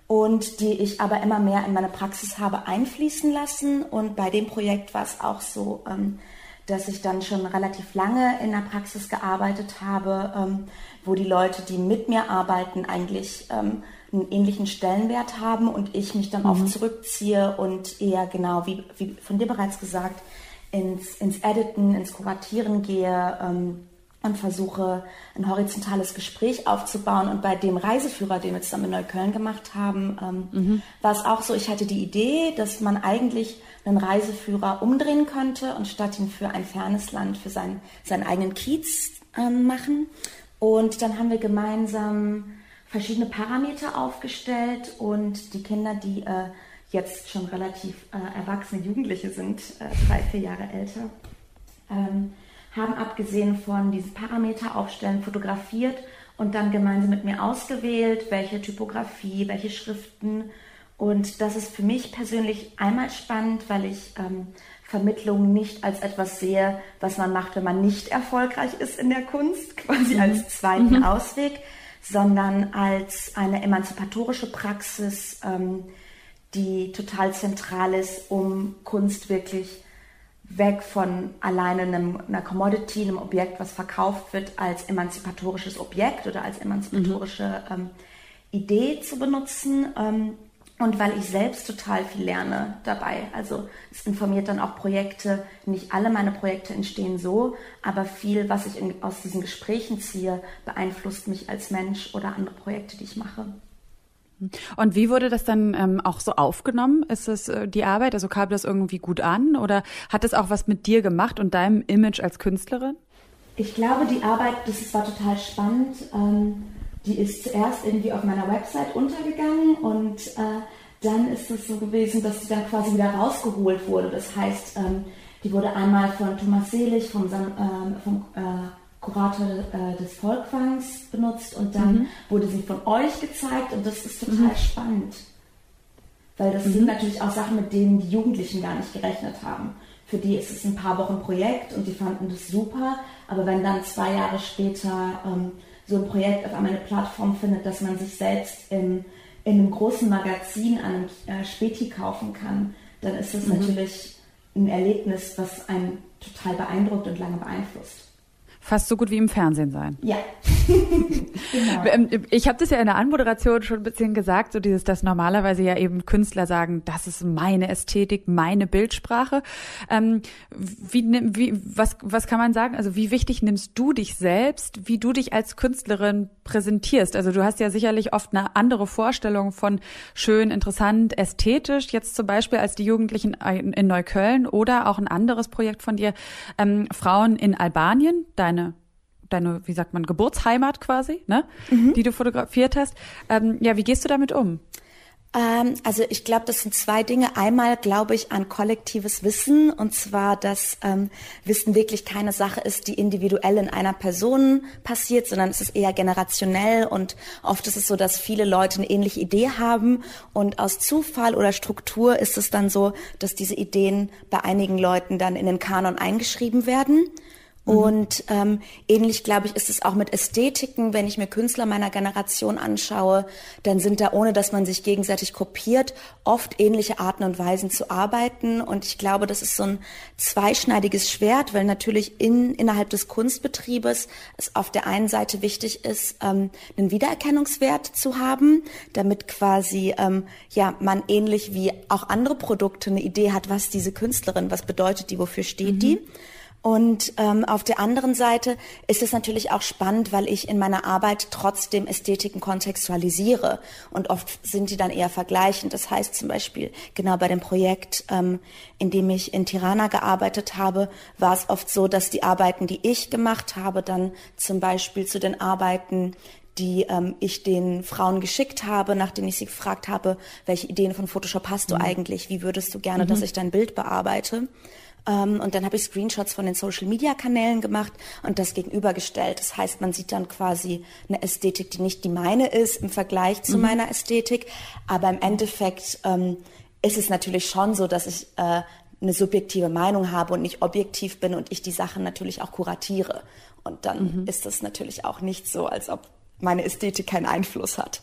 und die ich aber immer mehr in meine Praxis habe einfließen lassen. Und bei dem Projekt war es auch so, ähm, dass ich dann schon relativ lange in der Praxis gearbeitet habe, ähm, wo die Leute, die mit mir arbeiten, eigentlich ähm, einen ähnlichen Stellenwert haben und ich mich dann mhm. oft zurückziehe und eher genau, wie, wie von dir bereits gesagt, ins, ins Editen, ins Kuratieren gehe ähm, und versuche, ein horizontales Gespräch aufzubauen. Und bei dem Reiseführer, den wir zusammen in Neukölln gemacht haben, ähm, mhm. war es auch so, ich hatte die Idee, dass man eigentlich einen Reiseführer umdrehen könnte und statt ihn für ein fernes Land, für seinen, seinen eigenen Kiez ähm, machen. Und dann haben wir gemeinsam verschiedene Parameter aufgestellt und die Kinder, die äh, jetzt schon relativ äh, erwachsene Jugendliche sind, äh, drei, vier Jahre älter, ähm, haben abgesehen von diesen Parameter aufstellen fotografiert und dann gemeinsam mit mir ausgewählt, welche Typografie, welche Schriften. Und das ist für mich persönlich einmal spannend, weil ich ähm, Vermittlung nicht als etwas sehe, was man macht, wenn man nicht erfolgreich ist in der Kunst, quasi mhm. als zweiten mhm. Ausweg, sondern als eine emanzipatorische Praxis, ähm, die total zentral ist, um Kunst wirklich weg von alleine einem, einer Commodity, einem Objekt, was verkauft wird, als emanzipatorisches Objekt oder als emanzipatorische mhm. ähm, Idee zu benutzen. Ähm, und weil ich selbst total viel lerne dabei. Also es informiert dann auch Projekte. Nicht alle meine Projekte entstehen so, aber viel, was ich in, aus diesen Gesprächen ziehe, beeinflusst mich als Mensch oder andere Projekte, die ich mache. Und wie wurde das dann ähm, auch so aufgenommen? Ist es äh, die Arbeit? Also kam das irgendwie gut an? Oder hat es auch was mit dir gemacht und deinem Image als Künstlerin? Ich glaube, die Arbeit, das war total spannend. Ähm, die ist zuerst irgendwie auf meiner Website untergegangen und äh, dann ist es so gewesen, dass sie dann quasi wieder rausgeholt wurde. Das heißt, ähm, die wurde einmal von Thomas Selig, vom, ähm, vom äh, Kurator äh, des Folkwangs benutzt und dann mhm. wurde sie von euch gezeigt und das ist total mhm. spannend. Weil das mhm. sind natürlich auch Sachen, mit denen die Jugendlichen gar nicht gerechnet haben. Für die ist es ein paar Wochen Projekt und die fanden das super, aber wenn dann zwei Jahre später ähm, so ein Projekt auf einmal eine Plattform findet, dass man sich selbst in, in einem großen Magazin an einem äh, Späti kaufen kann, dann ist das mhm. natürlich ein Erlebnis, was einen total beeindruckt und lange beeinflusst. Fast so gut wie im Fernsehen sein. Ja. Genau. Ich habe das ja in der Anmoderation schon ein bisschen gesagt, so dieses, dass normalerweise ja eben Künstler sagen, das ist meine Ästhetik, meine Bildsprache. Ähm, wie, wie, was, was kann man sagen? Also wie wichtig nimmst du dich selbst, wie du dich als Künstlerin präsentierst? Also du hast ja sicherlich oft eine andere Vorstellung von schön, interessant, ästhetisch, jetzt zum Beispiel als die Jugendlichen in Neukölln oder auch ein anderes Projekt von dir, ähm, Frauen in Albanien, deine deine, wie sagt man, Geburtsheimat quasi, ne, mhm. die du fotografiert hast. Ähm, ja, wie gehst du damit um? Ähm, also ich glaube, das sind zwei Dinge. Einmal glaube ich an kollektives Wissen, und zwar, dass ähm, Wissen wirklich keine Sache ist, die individuell in einer Person passiert, sondern es ist eher generationell, und oft ist es so, dass viele Leute eine ähnliche Idee haben und aus Zufall oder Struktur ist es dann so, dass diese Ideen bei einigen Leuten dann in den Kanon eingeschrieben werden. Und ähm, ähnlich, glaube ich, ist es auch mit Ästhetiken. Wenn ich mir Künstler meiner Generation anschaue, dann sind da, ohne dass man sich gegenseitig kopiert, oft ähnliche Arten und Weisen zu arbeiten. Und ich glaube, das ist so ein zweischneidiges Schwert, weil natürlich in, innerhalb des Kunstbetriebes es auf der einen Seite wichtig ist, ähm, einen Wiedererkennungswert zu haben, damit quasi ähm, ja man ähnlich wie auch andere Produkte eine Idee hat, was diese Künstlerin, was bedeutet die, wofür steht mhm. die. Und ähm, auf der anderen Seite ist es natürlich auch spannend, weil ich in meiner Arbeit trotzdem Ästhetiken kontextualisiere. Und oft sind die dann eher vergleichend. Das heißt zum Beispiel, genau bei dem Projekt, ähm, in dem ich in Tirana gearbeitet habe, war es oft so, dass die Arbeiten, die ich gemacht habe, dann zum Beispiel zu den Arbeiten, die ähm, ich den Frauen geschickt habe, nachdem ich sie gefragt habe, welche Ideen von Photoshop hast du mhm. eigentlich? Wie würdest du gerne, mhm. dass ich dein Bild bearbeite? Um, und dann habe ich Screenshots von den Social-Media-Kanälen gemacht und das gegenübergestellt. Das heißt, man sieht dann quasi eine Ästhetik, die nicht die meine ist im Vergleich zu mhm. meiner Ästhetik. Aber im Endeffekt ähm, ist es natürlich schon so, dass ich äh, eine subjektive Meinung habe und nicht objektiv bin und ich die Sachen natürlich auch kuratiere. Und dann mhm. ist das natürlich auch nicht so, als ob meine Ästhetik keinen Einfluss hat.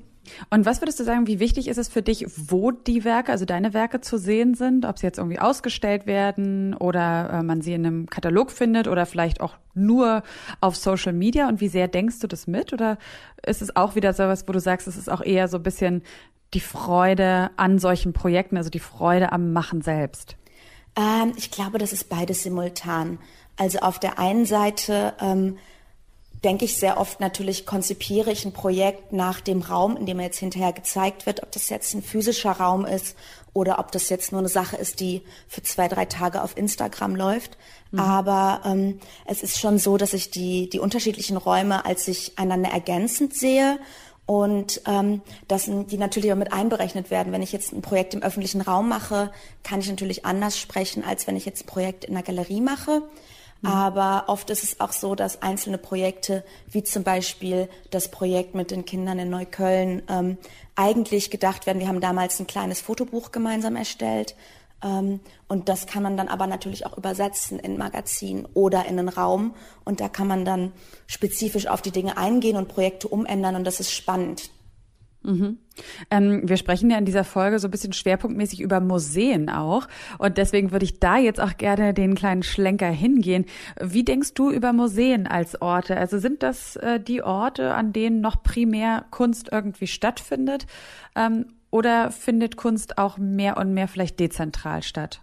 Und was würdest du sagen, wie wichtig ist es für dich, wo die Werke, also deine Werke zu sehen sind? Ob sie jetzt irgendwie ausgestellt werden oder äh, man sie in einem Katalog findet oder vielleicht auch nur auf Social Media? Und wie sehr denkst du das mit? Oder ist es auch wieder so was, wo du sagst, es ist auch eher so ein bisschen die Freude an solchen Projekten, also die Freude am Machen selbst? Ähm, ich glaube, das ist beides simultan. Also auf der einen Seite ähm, denke ich sehr oft natürlich, konzipiere ich ein Projekt nach dem Raum, in dem er jetzt hinterher gezeigt wird, ob das jetzt ein physischer Raum ist oder ob das jetzt nur eine Sache ist, die für zwei, drei Tage auf Instagram läuft. Mhm. Aber ähm, es ist schon so, dass ich die, die unterschiedlichen Räume als sich einander ergänzend sehe und ähm, dass die natürlich auch mit einberechnet werden. Wenn ich jetzt ein Projekt im öffentlichen Raum mache, kann ich natürlich anders sprechen, als wenn ich jetzt ein Projekt in einer Galerie mache. Aber oft ist es auch so, dass einzelne Projekte, wie zum Beispiel das Projekt mit den Kindern in Neukölln, ähm, eigentlich gedacht werden. Wir haben damals ein kleines Fotobuch gemeinsam erstellt. Ähm, und das kann man dann aber natürlich auch übersetzen in ein Magazin oder in einen Raum. Und da kann man dann spezifisch auf die Dinge eingehen und Projekte umändern. Und das ist spannend. Mhm. Ähm, wir sprechen ja in dieser Folge so ein bisschen schwerpunktmäßig über Museen auch und deswegen würde ich da jetzt auch gerne den kleinen Schlenker hingehen. Wie denkst du über Museen als Orte? Also sind das äh, die Orte, an denen noch primär Kunst irgendwie stattfindet, ähm, oder findet Kunst auch mehr und mehr vielleicht dezentral statt?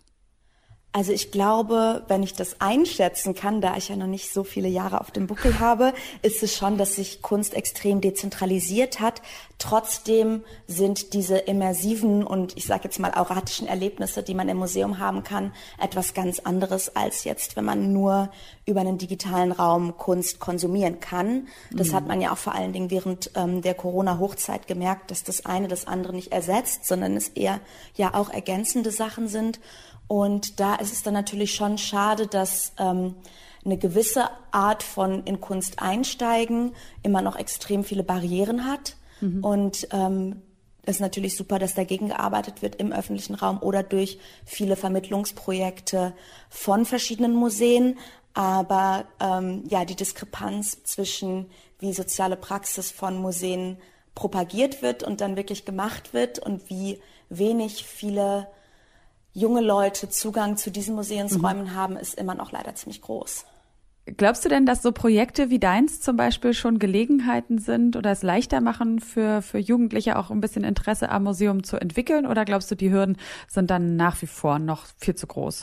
Also ich glaube, wenn ich das einschätzen kann, da ich ja noch nicht so viele Jahre auf dem Buckel habe, ist es schon, dass sich Kunst extrem dezentralisiert hat. Trotzdem sind diese immersiven und ich sage jetzt mal auratischen Erlebnisse, die man im Museum haben kann, etwas ganz anderes als jetzt, wenn man nur über einen digitalen Raum Kunst konsumieren kann. Das mhm. hat man ja auch vor allen Dingen während ähm, der Corona-Hochzeit gemerkt, dass das eine das andere nicht ersetzt, sondern es eher ja auch ergänzende Sachen sind. Und da ist es dann natürlich schon schade, dass ähm, eine gewisse Art von in Kunst einsteigen immer noch extrem viele Barrieren hat. Mhm. Und ähm, es ist natürlich super, dass dagegen gearbeitet wird im öffentlichen Raum oder durch viele Vermittlungsprojekte von verschiedenen Museen. Aber ähm, ja, die Diskrepanz zwischen wie soziale Praxis von Museen propagiert wird und dann wirklich gemacht wird und wie wenig viele junge Leute Zugang zu diesen Museumsräumen mhm. haben, ist immer noch leider ziemlich groß. Glaubst du denn, dass so Projekte wie deins zum Beispiel schon Gelegenheiten sind oder es leichter machen für, für Jugendliche auch ein bisschen Interesse am Museum zu entwickeln? Oder glaubst du, die Hürden sind dann nach wie vor noch viel zu groß?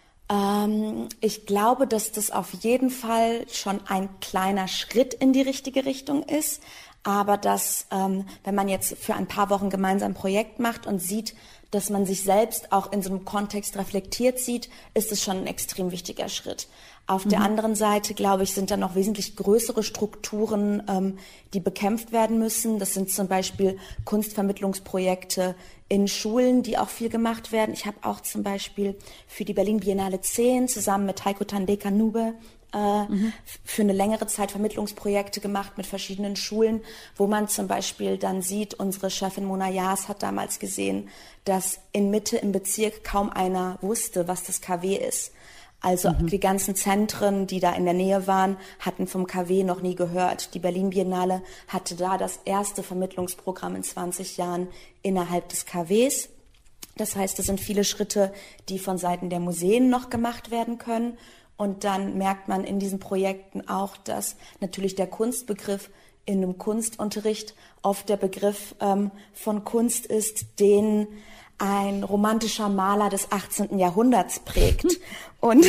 Ähm, ich glaube, dass das auf jeden Fall schon ein kleiner Schritt in die richtige Richtung ist. aber dass, ähm, wenn man jetzt für ein paar Wochen gemeinsam ein Projekt macht und sieht, dass man sich selbst auch in so einem Kontext reflektiert sieht, ist es schon ein extrem wichtiger Schritt. Auf mhm. der anderen Seite, glaube ich, sind da noch wesentlich größere Strukturen, ähm, die bekämpft werden müssen. Das sind zum Beispiel Kunstvermittlungsprojekte in Schulen, die auch viel gemacht werden. Ich habe auch zum Beispiel für die Berlin Biennale zehn zusammen mit Heiko Tandeka Nube äh, mhm. für eine längere Zeit Vermittlungsprojekte gemacht mit verschiedenen Schulen, wo man zum Beispiel dann sieht, unsere Chefin Mona Jaas hat damals gesehen, dass in Mitte im Bezirk kaum einer wusste, was das K W ist. Also mhm. die ganzen Zentren, die da in der Nähe waren, hatten vom K W noch nie gehört. Die Berlin Biennale hatte da das erste Vermittlungsprogramm in zwanzig Jahren innerhalb des K Ws. Das heißt, es sind viele Schritte, die von Seiten der Museen noch gemacht werden können. Und dann merkt man in diesen Projekten auch, dass natürlich der Kunstbegriff in einem Kunstunterricht oft der Begriff ähm, von Kunst ist, den ein romantischer Maler des achtzehnten Jahrhunderts prägt. Und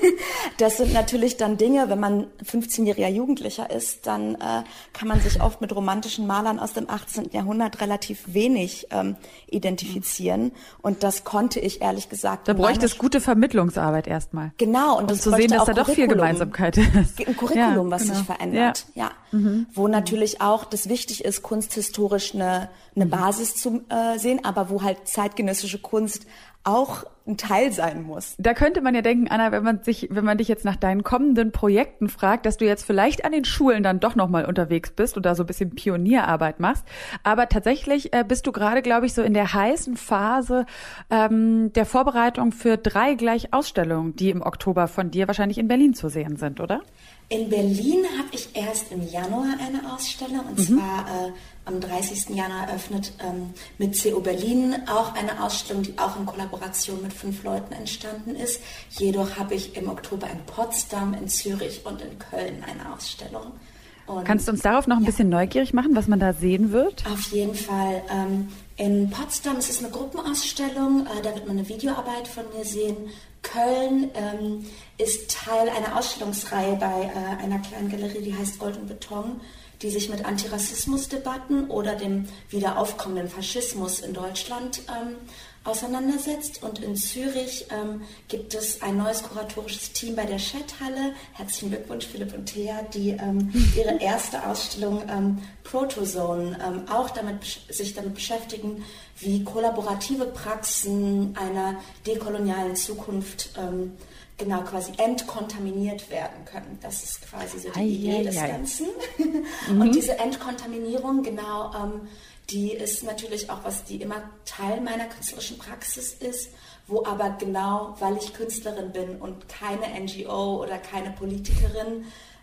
das sind natürlich dann Dinge, wenn man fünfzehnjähriger Jugendlicher ist, dann äh, kann man sich oft mit romantischen Malern aus dem achtzehnten Jahrhundert relativ wenig ähm, identifizieren. Und das konnte ich ehrlich gesagt. Da bräuchte es gute Vermittlungsarbeit erstmal. Genau. Und um das zu sehen, dass da doch viel Gemeinsamkeit ist. Ein Curriculum, ja, was genau. sich verändert. Ja. ja. Mhm. Wo natürlich auch das wichtig ist, kunsthistorisch eine, eine mhm. Basis zu äh, sehen, aber wo halt zeitgenössische Kunst auch ein Teil sein muss. Da könnte man ja denken, Anna, wenn man sich, wenn man dich jetzt nach deinen kommenden Projekten fragt, dass du jetzt vielleicht an den Schulen dann doch nochmal unterwegs bist und da so ein bisschen Pionierarbeit machst. Aber tatsächlich äh, bist du gerade, glaube ich, so in der heißen Phase ähm, der Vorbereitung für drei gleich Ausstellungen, die im Oktober von dir wahrscheinlich in Berlin zu sehen sind, oder? In Berlin habe ich erst im Januar eine Ausstellung, und mhm. zwar äh, am dreißigsten Januar eröffnet ähm, mit C O Berlin auch eine Ausstellung, die auch in Kollaboration mit fünf Leuten entstanden ist. Jedoch habe ich im Oktober in Potsdam, in Zürich und in Köln eine Ausstellung. Und kannst du uns darauf noch ein ja. bisschen neugierig machen, was man da sehen wird? Auf jeden Fall. Ähm, in Potsdam ist es eine Gruppenausstellung, äh, da wird man eine Videoarbeit von mir sehen. Köln ähm, ist Teil einer Ausstellungsreihe bei äh, einer kleinen Galerie, die heißt Gold und Beton, die sich mit Antirassismusdebatten oder dem wiederaufkommenden Faschismus in Deutschland ähm, auseinandersetzt. Und in Zürich ähm, gibt es ein neues kuratorisches Team bei der Schetthalle. Herzlichen Glückwunsch, Philipp und Thea, die ähm, ihre erste Ausstellung ähm, Protozone ähm, auch damit, sich damit beschäftigen, wie kollaborative Praxen einer dekolonialen Zukunft ähm, genau quasi entkontaminiert werden können. Das ist quasi so die ei, Idee ei, des ei. Ganzen. Mhm. Und diese Entkontaminierung, genau, ähm, die ist natürlich auch was, die immer Teil meiner künstlerischen Praxis ist, wo aber genau, weil ich Künstlerin bin und keine N G O oder keine Politikerin,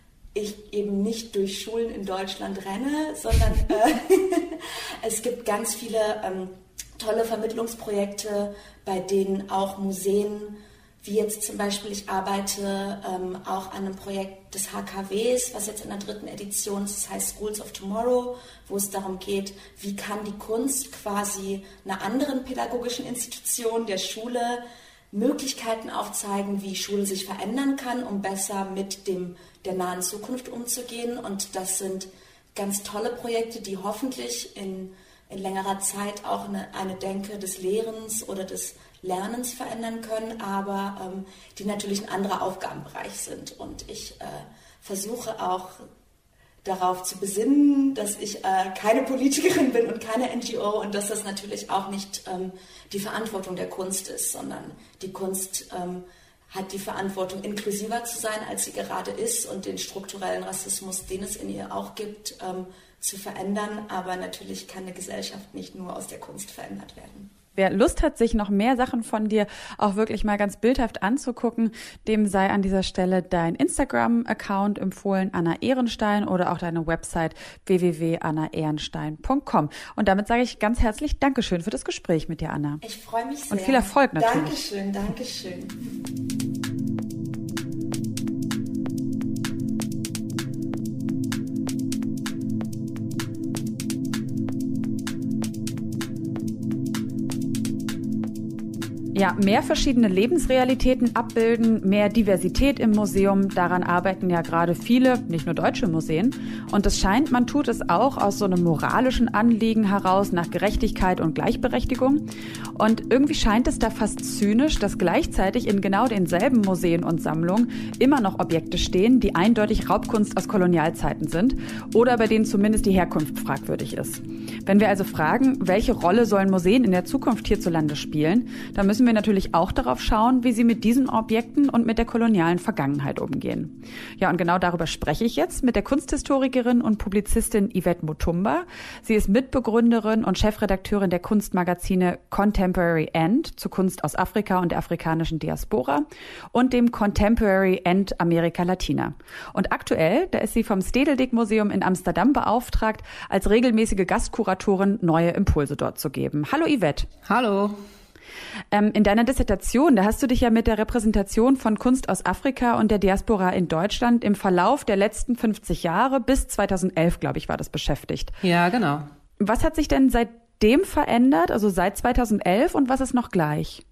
ich eben nicht durch Schulen in Deutschland renne, sondern äh, es gibt ganz viele ähm, tolle Vermittlungsprojekte, bei denen auch Museen, wie jetzt zum Beispiel, ich arbeite ähm, auch an einem Projekt des H K Ws, was jetzt in der dritten Edition ist, das heißt Schools of Tomorrow, wo es darum geht, wie kann die Kunst quasi einer anderen pädagogischen Institution, der Schule, Möglichkeiten aufzeigen, wie Schule sich verändern kann, um besser mit dem der nahen Zukunft umzugehen. Und das sind ganz tolle Projekte, die hoffentlich in, in längerer Zeit auch eine, eine Denke des Lehrens oder des Lernens verändern können, aber ähm, die natürlich ein anderer Aufgabenbereich sind. Und ich äh, versuche auch darauf zu besinnen, dass ich äh, keine Politikerin bin und keine N G O und dass das natürlich auch nicht ähm, die Verantwortung der Kunst ist, sondern die Kunst ähm, hat die Verantwortung, inklusiver zu sein, als sie gerade ist und den strukturellen Rassismus, den es in ihr auch gibt, ähm, zu verändern. Aber natürlich kann eine Gesellschaft nicht nur aus der Kunst verändert werden. Wer Lust hat, sich noch mehr Sachen von dir auch wirklich mal ganz bildhaft anzugucken, dem sei an dieser Stelle dein Instagram-Account empfohlen, Anna Ehrenstein, oder auch deine Website w w w punkt anna ehrenstein punkt com. Und damit sage ich ganz herzlich Dankeschön für das Gespräch mit dir, Anna. Ich freue mich sehr. Und viel Erfolg natürlich. Dankeschön, Dankeschön. Ja, mehr verschiedene Lebensrealitäten abbilden, mehr Diversität im Museum, daran arbeiten ja gerade viele, nicht nur deutsche Museen. Und es scheint, man tut es auch aus so einem moralischen Anliegen heraus nach Gerechtigkeit und Gleichberechtigung. Und irgendwie scheint es da fast zynisch, dass gleichzeitig in genau denselben Museen und Sammlungen immer noch Objekte stehen, die eindeutig Raubkunst aus Kolonialzeiten sind oder bei denen zumindest die Herkunft fragwürdig ist. Wenn wir also fragen, welche Rolle sollen Museen in der Zukunft hierzulande spielen, dann müssen wir natürlich auch darauf schauen, wie sie mit diesen Objekten und mit der kolonialen Vergangenheit umgehen. Ja, und genau darüber spreche ich jetzt mit der Kunsthistorikerin und Publizistin Yvette Mutumba. Sie ist Mitbegründerin und Chefredakteurin der Kunstmagazine Contemporary End zu Kunst aus Afrika und der afrikanischen Diaspora und dem Contemporary End Amerika Latina. Und aktuell, da ist sie vom Stedelijk Museum in Amsterdam beauftragt, als regelmäßige Gastkuratorin neue Impulse dort zu geben. Hallo Yvette. Hallo. Ähm, in deiner Dissertation, da hast du dich ja mit der Repräsentation von Kunst aus Afrika und der Diaspora in Deutschland im Verlauf der letzten fünfzig Jahre bis zweitausendelf, glaube ich, war das beschäftigt. Ja, genau. Was hat sich denn seitdem verändert, also seit zweitausendelf, und was ist noch gleich?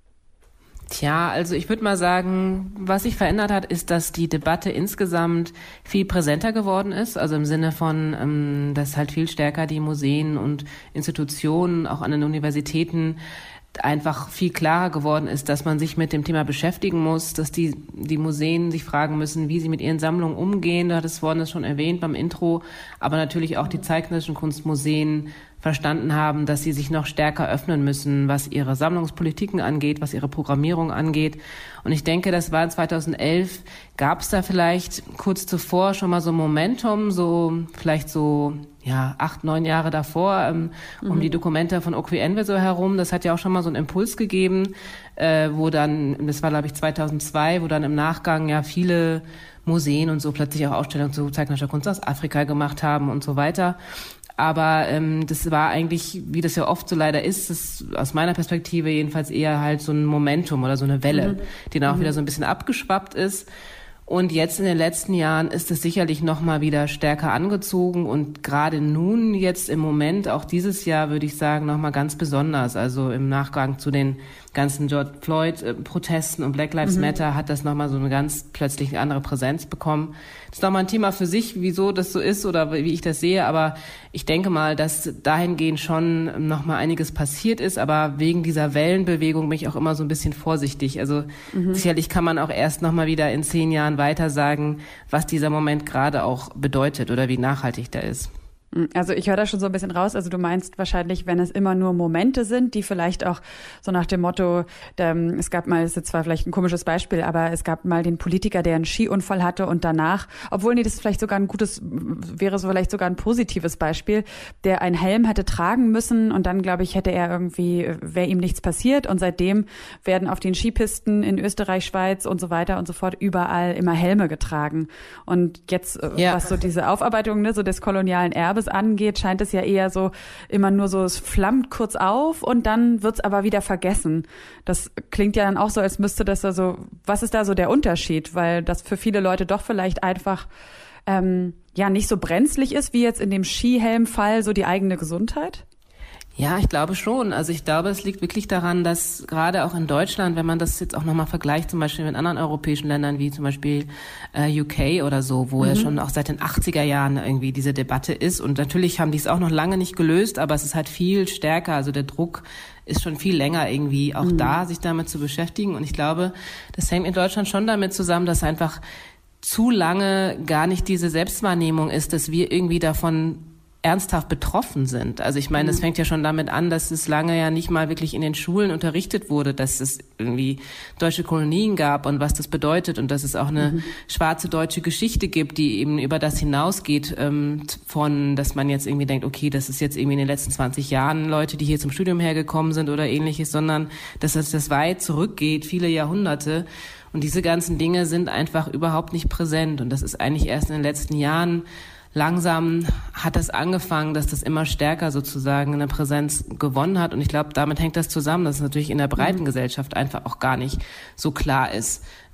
Tja, also ich würde mal sagen, was sich verändert hat, ist, dass die Debatte insgesamt viel präsenter geworden ist. Also im Sinne von, ähm, dass halt viel stärker die Museen und Institutionen, auch an den Universitäten, einfach viel klarer geworden ist, dass man sich mit dem Thema beschäftigen muss, dass die die Museen sich fragen müssen, wie sie mit ihren Sammlungen umgehen. Da hat es vorhin schon erwähnt beim Intro, aber natürlich auch die zeitgenössischen Kunstmuseen verstanden haben, dass sie sich noch stärker öffnen müssen, was ihre Sammlungspolitiken angeht, was ihre Programmierung angeht. Und ich denke, das war in zweitausendelf, gab es da vielleicht kurz zuvor schon mal so ein Momentum, so vielleicht so ja acht, neun Jahre davor, ähm, mhm. um die Dokumente von Okwe so herum. Das hat ja auch schon mal so einen Impuls gegeben, äh, wo dann, das war glaube ich zweitausendzwei, wo dann im Nachgang ja viele Museen und so plötzlich auch Ausstellungen zu zeitgenössischer Kunst aus Afrika gemacht haben und so weiter. Aber ähm, das war eigentlich, wie das ja oft so leider ist, das aus meiner Perspektive jedenfalls eher halt so ein Momentum oder so eine Welle, mhm. die dann auch mhm. wieder so ein bisschen abgeschwappt ist. Und jetzt in den letzten Jahren ist es sicherlich noch mal wieder stärker angezogen und gerade nun jetzt im Moment, auch dieses Jahr würde ich sagen, noch mal ganz besonders. Also im Nachgang zu den ganzen George Floyd-Protesten und Black Lives mhm. Matter hat das noch mal so eine ganz plötzlich eine andere Präsenz bekommen. Das ist noch mal ein Thema für sich, wieso das so ist oder wie ich das sehe. Aber ich denke mal, dass dahingehend schon noch mal einiges passiert ist. Aber wegen dieser Wellenbewegung bin ich auch immer so ein bisschen vorsichtig. Also mhm. sicherlich kann man auch erst noch mal wieder in zehn Jahren weiter sagen, was dieser Moment gerade auch bedeutet oder wie nachhaltig der ist. Also ich höre da schon so ein bisschen raus, also du meinst wahrscheinlich, wenn es immer nur Momente sind, die vielleicht auch so nach dem Motto, ähm, es gab mal, das ist jetzt zwar vielleicht ein komisches Beispiel, aber es gab mal den Politiker, der einen Skiunfall hatte und danach, obwohl nee, das ist vielleicht sogar ein gutes, wäre so vielleicht sogar ein positives Beispiel, der einen Helm hätte tragen müssen und dann, glaube ich, hätte er irgendwie, wäre ihm nichts passiert und seitdem werden auf den Skipisten in Österreich, Schweiz und so weiter und so fort überall immer Helme getragen. Und jetzt, ja. was so diese Aufarbeitung, ne, so des kolonialen Erbes angeht, scheint es ja eher so immer nur so, es flammt kurz auf und dann wird's aber wieder vergessen. Das klingt ja dann auch so, als müsste das also, was ist da so der Unterschied? Weil das für viele Leute doch vielleicht einfach ähm, ja nicht so brenzlig ist, wie jetzt in dem Skihelm-Fall so die eigene Gesundheit? Ja, ich glaube schon. Also ich glaube, es liegt wirklich daran, dass gerade auch in Deutschland, wenn man das jetzt auch nochmal vergleicht, zum Beispiel mit anderen europäischen Ländern wie zum Beispiel äh, U K oder so, wo mhm. ja schon auch seit den achtziger Jahren irgendwie diese Debatte ist. Und natürlich haben die es auch noch lange nicht gelöst, aber es ist halt viel stärker. Also der Druck ist schon viel länger irgendwie auch mhm. da, sich damit zu beschäftigen. Und ich glaube, das hängt in Deutschland schon damit zusammen, dass einfach zu lange gar nicht diese Selbstwahrnehmung ist, dass wir irgendwie davon ernsthaft betroffen sind. Also ich meine, das fängt ja schon damit an, dass es lange ja nicht mal wirklich in den Schulen unterrichtet wurde, dass es irgendwie deutsche Kolonien gab und was das bedeutet und dass es auch eine mhm. schwarze deutsche Geschichte gibt, die eben über das hinausgeht ähm, von, dass man jetzt irgendwie denkt, okay, das ist jetzt irgendwie in den letzten zwanzig Jahren Leute, die hier zum Studium hergekommen sind oder ähnliches, sondern dass es das weit zurückgeht, viele Jahrhunderte. Und diese ganzen Dinge sind einfach überhaupt nicht präsent. Und das ist eigentlich erst in den letzten Jahren langsam hat das angefangen, dass das immer stärker sozusagen eine Präsenz gewonnen hat. Und ich glaube, damit hängt das zusammen, dass es natürlich in der breiten Gesellschaft einfach auch gar nicht so klar ist,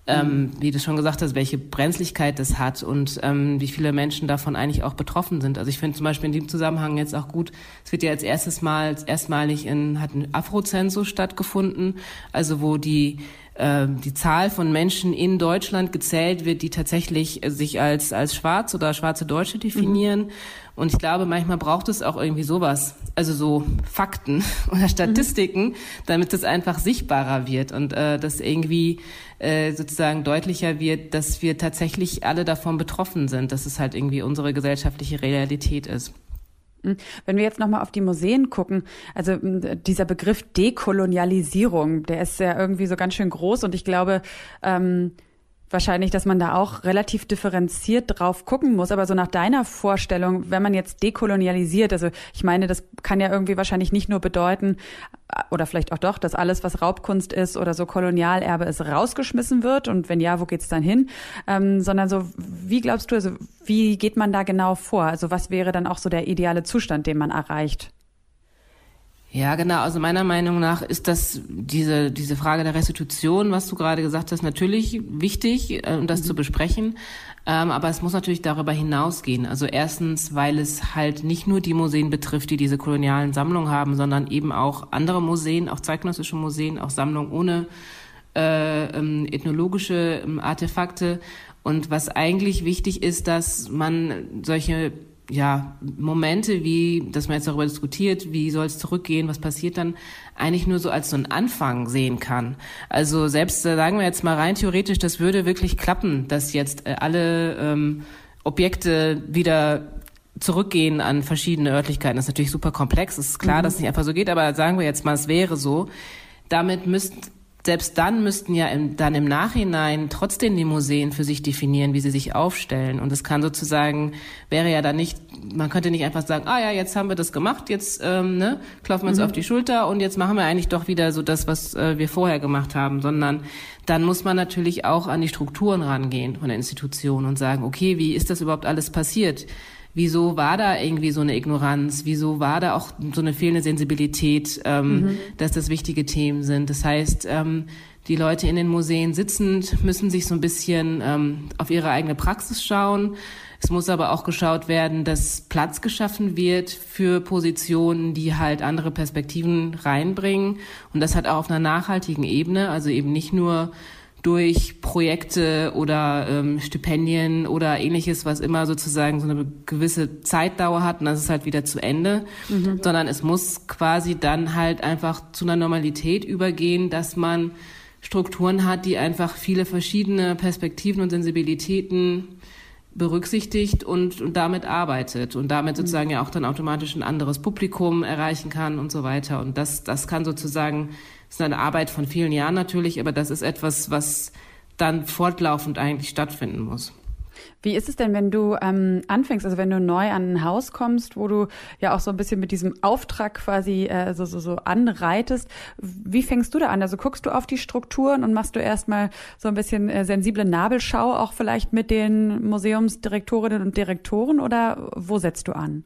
ähm, wie du schon gesagt hast, welche Brenzlichkeit das hat und ähm, wie viele Menschen davon eigentlich auch betroffen sind. Also ich finde zum Beispiel in dem Zusammenhang jetzt auch gut, es wird ja als erstes Mal, erstmalig in, hat ein Afrozensus stattgefunden, also wo die äh, die Zahl von Menschen in Deutschland gezählt wird, die tatsächlich äh, sich als als schwarz oder schwarze Deutsche definieren. Mhm. Und ich glaube, manchmal braucht es auch irgendwie sowas, also so Fakten oder Statistiken, mhm. damit es einfach sichtbarer wird und äh, dass irgendwie äh, sozusagen deutlicher wird, dass wir tatsächlich alle davon betroffen sind, dass es halt irgendwie unsere gesellschaftliche Realität ist. Wenn wir jetzt nochmal auf die Museen gucken, also dieser Begriff Dekolonialisierung, der ist ja irgendwie so ganz schön groß und ich glaube, ähm, wahrscheinlich, dass man da auch relativ differenziert drauf gucken muss. Aber so nach deiner Vorstellung, wenn man jetzt dekolonialisiert, also ich meine, das kann ja irgendwie wahrscheinlich nicht nur bedeuten, oder vielleicht auch doch, dass alles, was Raubkunst ist oder so Kolonialerbe ist, rausgeschmissen wird. Und wenn ja, wo geht's dann hin? Ähm, sondern so, wie glaubst du, also wie geht man da genau vor? Also was wäre dann auch so der ideale Zustand, den man erreicht? Ja, genau. Also meiner Meinung nach ist das diese diese Frage der Restitution, was du gerade gesagt hast, natürlich wichtig, äh, das mhm. zu besprechen. Ähm, aber es muss natürlich darüber hinausgehen. Also erstens, weil es halt nicht nur die Museen betrifft, die diese kolonialen Sammlungen haben, sondern eben auch andere Museen, auch zeitgenössische Museen, auch Sammlungen ohne äh, ähm, ethnologische ähm, Artefakte. Und was eigentlich wichtig ist, dass man solche ja, Momente wie, dass man jetzt darüber diskutiert, wie soll es zurückgehen, was passiert dann, eigentlich nur so als so einen Anfang sehen kann. Also selbst, sagen wir jetzt mal rein theoretisch, das würde wirklich klappen, dass jetzt alle ähm, Objekte wieder zurückgehen an verschiedene Örtlichkeiten. Das ist natürlich super komplex, es ist klar, mhm. dass es nicht einfach so geht, aber sagen wir jetzt mal, es wäre so. Damit müssten Selbst dann müssten ja im, dann im Nachhinein trotzdem die Museen für sich definieren, wie sie sich aufstellen. Und es kann sozusagen, wäre ja dann nicht, man könnte nicht einfach sagen, ah ja, jetzt haben wir das gemacht, jetzt ähm, ne, klopfen wir uns mhm. auf die Schulter und jetzt machen wir eigentlich doch wieder so das, was äh, wir vorher gemacht haben. Sondern dann muss man natürlich auch an die Strukturen rangehen von der Institution und sagen, okay, wie ist das überhaupt alles passiert? Wieso war da irgendwie so eine Ignoranz? Wieso war da auch so eine fehlende Sensibilität, ähm, mhm. dass das wichtige Themen sind? Das heißt, ähm, die Leute in den Museen sitzend müssen sich so ein bisschen ähm, auf ihre eigene Praxis schauen. Es muss aber auch geschaut werden, dass Platz geschaffen wird für Positionen, die halt andere Perspektiven reinbringen. Und das halt auch auf einer nachhaltigen Ebene, also eben nicht nur durch Projekte oder ähm, Stipendien oder ähnliches, was immer sozusagen so eine gewisse Zeitdauer hat und das ist halt wieder zu Ende, mhm. sondern es muss quasi dann halt einfach zu einer Normalität übergehen, dass man Strukturen hat, die einfach viele verschiedene Perspektiven und Sensibilitäten berücksichtigt und, und damit arbeitet und damit sozusagen ja auch dann automatisch ein anderes Publikum erreichen kann und so weiter. Und das, das kann sozusagen, das ist eine Arbeit von vielen Jahren natürlich, aber das ist etwas, was dann fortlaufend eigentlich stattfinden muss. Wie ist es denn, wenn du ähm, anfängst, also wenn du neu an ein Haus kommst, wo du ja auch so ein bisschen mit diesem Auftrag quasi äh, so, so, so anreitest, wie fängst du da an? Also guckst du auf die Strukturen und machst du erstmal so ein bisschen äh, sensible Nabelschau, auch vielleicht mit den Museumsdirektorinnen und Direktoren oder wo setzt du an?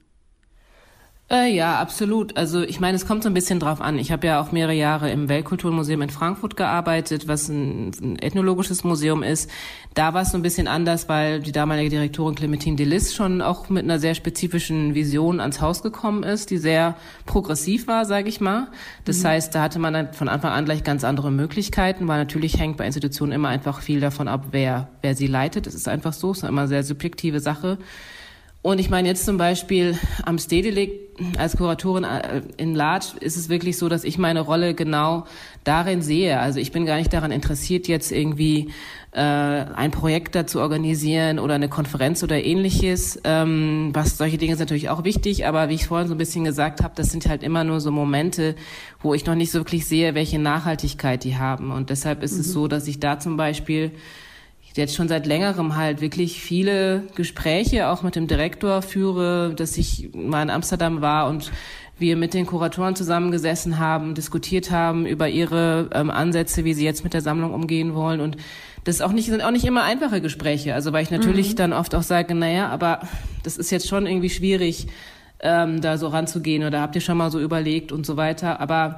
Äh, ja, absolut. Also ich meine, es kommt so ein bisschen drauf an. Ich habe ja auch mehrere Jahre im Weltkulturmuseum in Frankfurt gearbeitet, was ein, ein ethnologisches Museum ist. Da war es so ein bisschen anders, weil die damalige Direktorin Clementine Delis schon auch mit einer sehr spezifischen Vision ans Haus gekommen ist, die sehr progressiv war, sage ich mal. Das mhm. heißt, da hatte man dann von Anfang an gleich ganz andere Möglichkeiten, weil natürlich hängt bei Institutionen immer einfach viel davon ab, wer wer sie leitet. Es ist einfach so, es ist immer eine sehr subjektive Sache. Und ich meine jetzt zum Beispiel am Stedelijk als Kuratorin in Laat ist es wirklich so, dass ich meine Rolle genau darin sehe. Also ich bin gar nicht daran interessiert, jetzt irgendwie äh, ein Projekt da zu organisieren oder eine Konferenz oder ähnliches. Ähm, was solche Dinge sind natürlich auch wichtig, aber wie ich vorhin so ein bisschen gesagt habe, das sind halt immer nur so Momente, wo ich noch nicht so wirklich sehe, welche Nachhaltigkeit die haben. Und deshalb ist mhm. es so, dass ich da zum Beispiel jetzt schon seit längerem halt wirklich viele Gespräche auch mit dem Direktor führe, dass ich mal in Amsterdam war und wir mit den Kuratoren zusammengesessen haben, diskutiert haben über ihre ähm, Ansätze, wie sie jetzt mit der Sammlung umgehen wollen. Und das auch nicht, sind auch nicht immer einfache Gespräche. Also weil ich natürlich mhm. dann oft auch sage, naja, aber das ist jetzt schon irgendwie schwierig, ähm, da so ranzugehen oder habt ihr schon mal so überlegt und so weiter. Aber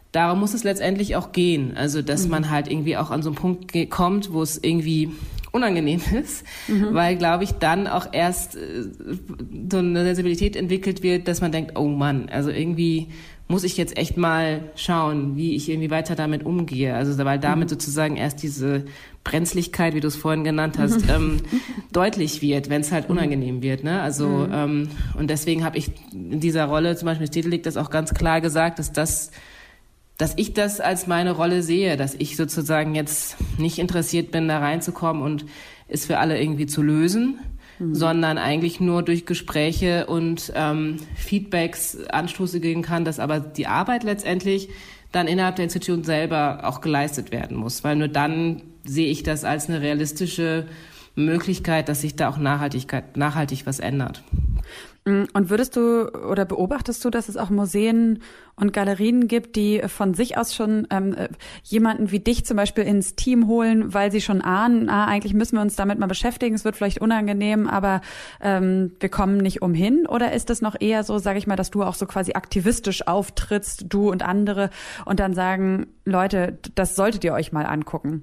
darum muss es letztendlich auch gehen. Also, dass mhm. man halt irgendwie auch an so einen Punkt ge- kommt, wo es irgendwie unangenehm ist, mhm. weil, glaube ich, dann auch erst äh, so eine Sensibilität entwickelt wird, dass man denkt, oh Mann, also irgendwie muss ich jetzt echt mal schauen, wie ich irgendwie weiter damit umgehe. Also, weil damit mhm. sozusagen erst diese Brenzlichkeit, wie du es vorhin genannt hast, mhm. ähm, deutlich wird, wenn es halt unangenehm wird. Ne? Also mhm. ähm, und deswegen habe ich in dieser Rolle, zum Beispiel Stedelijk, das auch ganz klar gesagt, dass das dass ich das als meine Rolle sehe, dass ich sozusagen jetzt nicht interessiert bin, da reinzukommen und es für alle irgendwie zu lösen, mhm. sondern eigentlich nur durch Gespräche und ähm, Feedbacks Anstoße geben kann, dass aber die Arbeit letztendlich dann innerhalb der Institution selber auch geleistet werden muss, weil nur dann sehe ich das als eine realistische Möglichkeit, dass sich da auch Nachhaltigkeit, nachhaltig was ändert. Und würdest du oder beobachtest du, dass es auch Museen und Galerien gibt, die von sich aus schon ähm, jemanden wie dich zum Beispiel ins Team holen, weil sie schon ahnen, ah, eigentlich müssen wir uns damit mal beschäftigen, es wird vielleicht unangenehm, aber ähm, wir kommen nicht umhin? Oder ist es noch eher so, sage ich mal, dass du auch so quasi aktivistisch auftrittst, du und andere, und dann sagen, Leute, das solltet ihr euch mal angucken?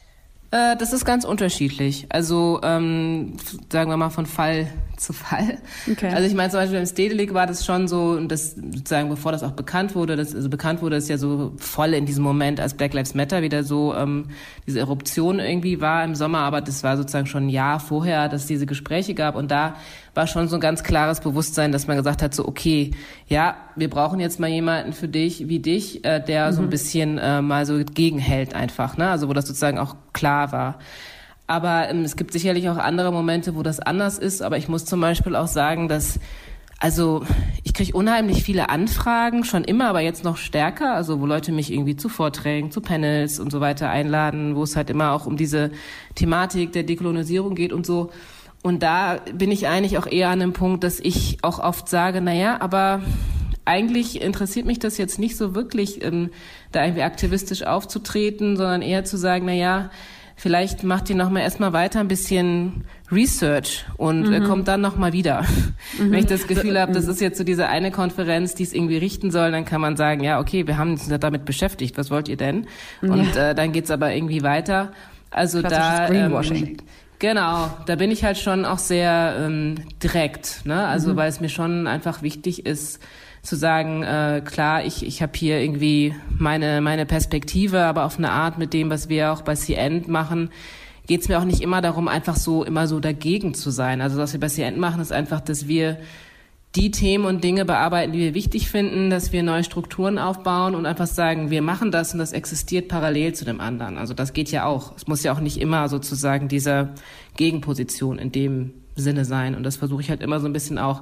Das ist ganz unterschiedlich. Also ähm, sagen wir mal von Fall zu Fall. Okay. Also ich meine zum Beispiel im Stedelijk war das schon so, und das sozusagen bevor das auch bekannt wurde, das also bekannt wurde, ist ja so voll in diesem Moment, als Black Lives Matter wieder so ähm, diese Eruption irgendwie war im Sommer, aber das war sozusagen schon ein Jahr vorher, dass es diese Gespräche gab, und da war schon so ein ganz klares Bewusstsein, dass man gesagt hat, so okay, ja, wir brauchen jetzt mal jemanden für dich, wie dich, äh, der mhm. so ein bisschen äh, mal so gegenhält einfach, ne? Also wo das sozusagen auch klar war. Aber ähm, es gibt sicherlich auch andere Momente, wo das anders ist, aber ich muss zum Beispiel auch sagen, dass, also ich kriege unheimlich viele Anfragen, schon immer, aber jetzt noch stärker, also wo Leute mich irgendwie zu Vorträgen, zu Panels und so weiter einladen, wo es halt immer auch um diese Thematik der Dekolonisierung geht und so. Und da bin ich eigentlich auch eher an dem Punkt, dass ich auch oft sage, na ja, aber eigentlich interessiert mich das jetzt nicht so wirklich, ähm, da irgendwie aktivistisch aufzutreten, sondern eher zu sagen, na ja, vielleicht macht ihr noch mal erstmal weiter ein bisschen Research und mhm. äh, kommt dann noch mal wieder. Mhm. Wenn ich das Gefühl habe, das ist jetzt so diese eine Konferenz, die es irgendwie richten soll, dann kann man sagen, ja, okay, wir haben uns damit beschäftigt, was wollt ihr denn? Ja. Und äh, dann geht's aber irgendwie weiter. Also da ähm, genau, da bin ich halt schon auch sehr ähm, direkt, ne? Also mhm. weil es mir schon einfach wichtig ist, zu sagen, äh, klar, ich ich habe hier irgendwie meine meine Perspektive, aber auf eine Art mit dem, was wir auch bei C-End machen, geht es mir auch nicht immer darum, einfach so immer so dagegen zu sein. Also was wir bei C-End machen, ist einfach, dass wir die Themen und Dinge bearbeiten, die wir wichtig finden, dass wir neue Strukturen aufbauen und einfach sagen, wir machen das und das existiert parallel zu dem anderen. Also das geht ja auch. Es muss ja auch nicht immer sozusagen diese Gegenposition in dem Sinne sein. Und das versuche ich halt immer so ein bisschen auch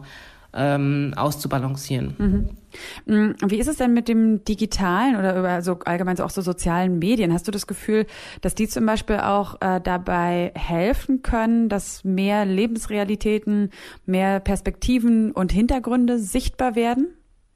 ähm, auszubalancieren. Mhm. Wie ist es denn mit dem Digitalen oder über so allgemein so auch so sozialen Medien? Hast du das Gefühl, dass die zum Beispiel auch äh, dabei helfen können, dass mehr Lebensrealitäten, mehr Perspektiven und Hintergründe sichtbar werden?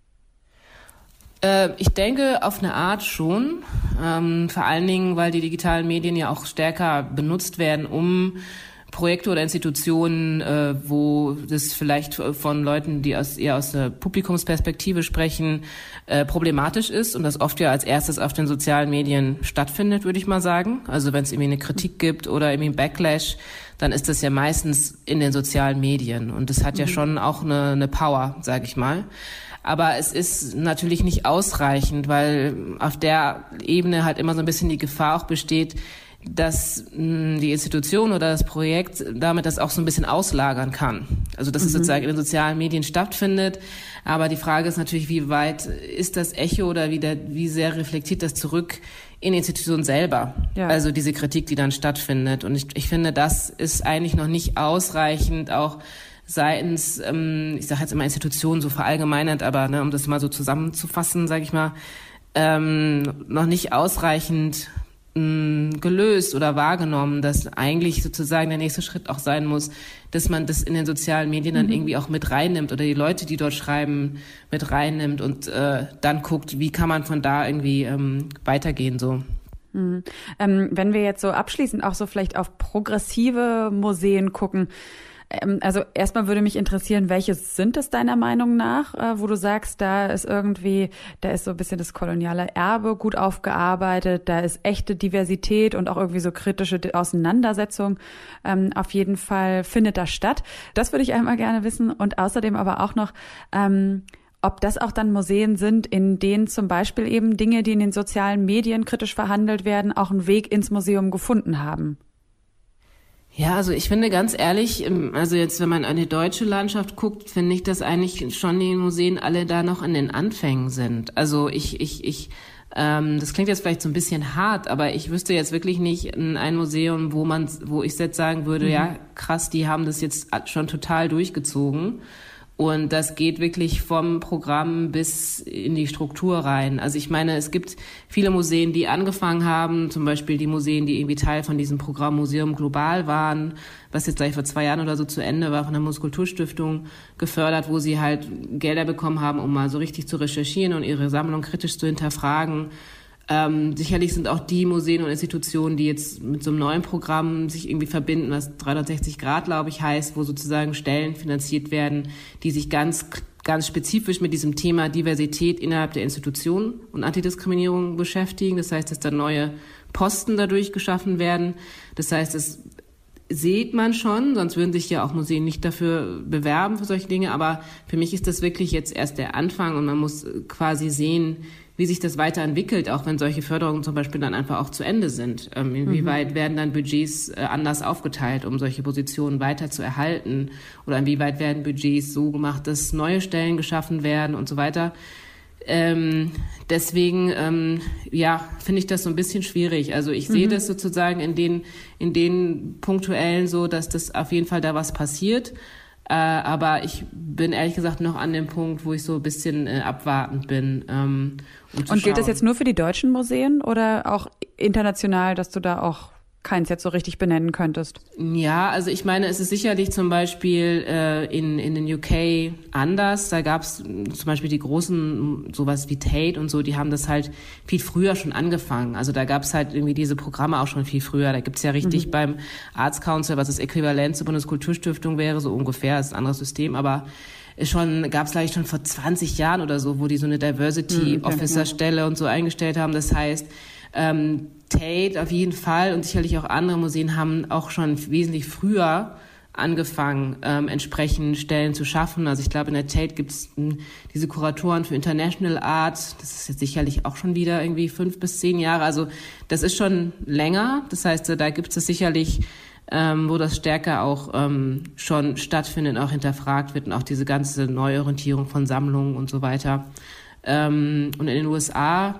Äh, ich denke auf eine Art schon, ähm, vor allen Dingen, weil die digitalen Medien ja auch stärker benutzt werden, um Projekte oder Institutionen, äh, wo das vielleicht von Leuten, die aus, eher aus der Publikumsperspektive sprechen, äh, problematisch ist und das oft ja als erstes auf den sozialen Medien stattfindet, würde ich mal sagen. Also wenn es irgendwie eine Kritik gibt oder irgendwie ein Backlash, dann ist das ja meistens in den sozialen Medien und das hat mhm. ja schon auch eine, eine Power, sage ich mal. Aber es ist natürlich nicht ausreichend, weil auf der Ebene halt immer so ein bisschen die Gefahr auch besteht, dass mh, die Institution oder das Projekt damit das auch so ein bisschen auslagern kann. Also dass mhm. es sozusagen in den sozialen Medien stattfindet. Aber die Frage ist natürlich, wie weit ist das Echo oder wie, der, wie sehr reflektiert das zurück in die Institution selber? Ja. Also diese Kritik, die dann stattfindet. Und ich, ich finde, das ist eigentlich noch nicht ausreichend, auch seitens, ähm, ich sage jetzt immer Institutionen so verallgemeinert, aber ne, um das mal so zusammenzufassen, sage ich mal, ähm, noch nicht ausreichend gelöst oder wahrgenommen, dass eigentlich sozusagen der nächste Schritt auch sein muss, dass man das in den sozialen Medien dann mhm. irgendwie auch mit reinnimmt oder die Leute, die dort schreiben, mit reinnimmt und äh, dann guckt, wie kann man von da irgendwie ähm, weitergehen so. Mhm. Ähm, wenn wir jetzt so abschließend auch so vielleicht auf progressive Museen gucken, Ähm, also erstmal würde mich interessieren, welche sind es deiner Meinung nach, äh, wo du sagst, da ist irgendwie, da ist so ein bisschen das koloniale Erbe gut aufgearbeitet, da ist echte Diversität und auch irgendwie so kritische Auseinandersetzung ähm, auf jeden Fall findet da statt. Das würde ich einmal gerne wissen und außerdem aber auch noch, ähm, ob das auch dann Museen sind, in denen zum Beispiel eben Dinge, die in den sozialen Medien kritisch verhandelt werden, auch einen Weg ins Museum gefunden haben. Ja, also ich finde ganz ehrlich, also jetzt, wenn man an die deutsche Landschaft guckt, finde ich, dass eigentlich schon die Museen alle da noch in den Anfängen sind. Also ich, ich, ich, ähm, das klingt jetzt vielleicht so ein bisschen hart, aber ich wüsste jetzt wirklich nicht ein Museum, wo man, wo ich jetzt sagen würde, mhm. ja, krass, die haben das jetzt schon total durchgezogen. Und das geht wirklich vom Programm bis in die Struktur rein. Also ich meine, es gibt viele Museen, die angefangen haben, zum Beispiel die Museen, die irgendwie Teil von diesem Programm Museum Global waren, was jetzt gleich vor zwei Jahren oder so zu Ende war, von der Bundeskulturstiftung gefördert, wo sie halt Gelder bekommen haben, um mal so richtig zu recherchieren und ihre Sammlung kritisch zu hinterfragen. Ähm, sicherlich sind auch die Museen und Institutionen, die jetzt mit so einem neuen Programm sich irgendwie verbinden, was dreihundertsechzig Grad, glaube ich, heißt, wo sozusagen Stellen finanziert werden, die sich ganz, ganz spezifisch mit diesem Thema Diversität innerhalb der Institutionen und Antidiskriminierung beschäftigen. Das heißt, dass da neue Posten dadurch geschaffen werden. Das heißt, das sieht man schon, sonst würden sich ja auch Museen nicht dafür bewerben für solche Dinge. Aber für mich ist das wirklich jetzt erst der Anfang und man muss quasi sehen, wie sich das weiterentwickelt, auch wenn solche Förderungen zum Beispiel dann einfach auch zu Ende sind. Ähm, inwieweit mhm. werden dann Budgets äh, anders aufgeteilt, um solche Positionen weiter zu erhalten? Oder inwieweit werden Budgets so gemacht, dass neue Stellen geschaffen werden und so weiter? Ähm, deswegen, ähm, ja, finde ich das so ein bisschen schwierig. Also ich mhm. sehe das sozusagen in den, in den punktuellen so, dass das auf jeden Fall da was passiert. Äh, aber ich bin ehrlich gesagt noch an dem Punkt, wo ich so ein bisschen äh, abwartend bin. Ähm, um zu Und gilt schauen. das jetzt nur für die deutschen Museen oder auch international, dass du da auch keins jetzt so richtig benennen könntest? Ja, also ich meine, es ist sicherlich zum Beispiel äh, in, in den U K anders. Da gab es zum Beispiel die großen, sowas wie Tate und so, die haben das halt viel früher schon angefangen. Also da gab es halt irgendwie diese Programme auch schon viel früher. Da gibt's ja richtig mhm. beim Arts Council, was das Äquivalent zur Bundeskulturstiftung wäre, so ungefähr, ist ein anderes System, aber schon gab es gleich schon vor zwanzig Jahren oder so, wo die so eine Diversity Officer Stelle und so eingestellt haben. Das heißt, ähm, Tate auf jeden Fall und sicherlich auch andere Museen haben auch schon wesentlich früher angefangen, ähm, entsprechend Stellen zu schaffen. Also ich glaube, in der Tate gibt es diese Kuratoren für International Art. Das ist jetzt sicherlich auch schon wieder irgendwie fünf bis zehn Jahre. Also das ist schon länger. Das heißt, da gibt es sicherlich, ähm, wo das stärker auch ähm, schon stattfindet, auch hinterfragt wird und auch diese ganze Neuorientierung von Sammlungen und so weiter. Ähm, und in den U S A,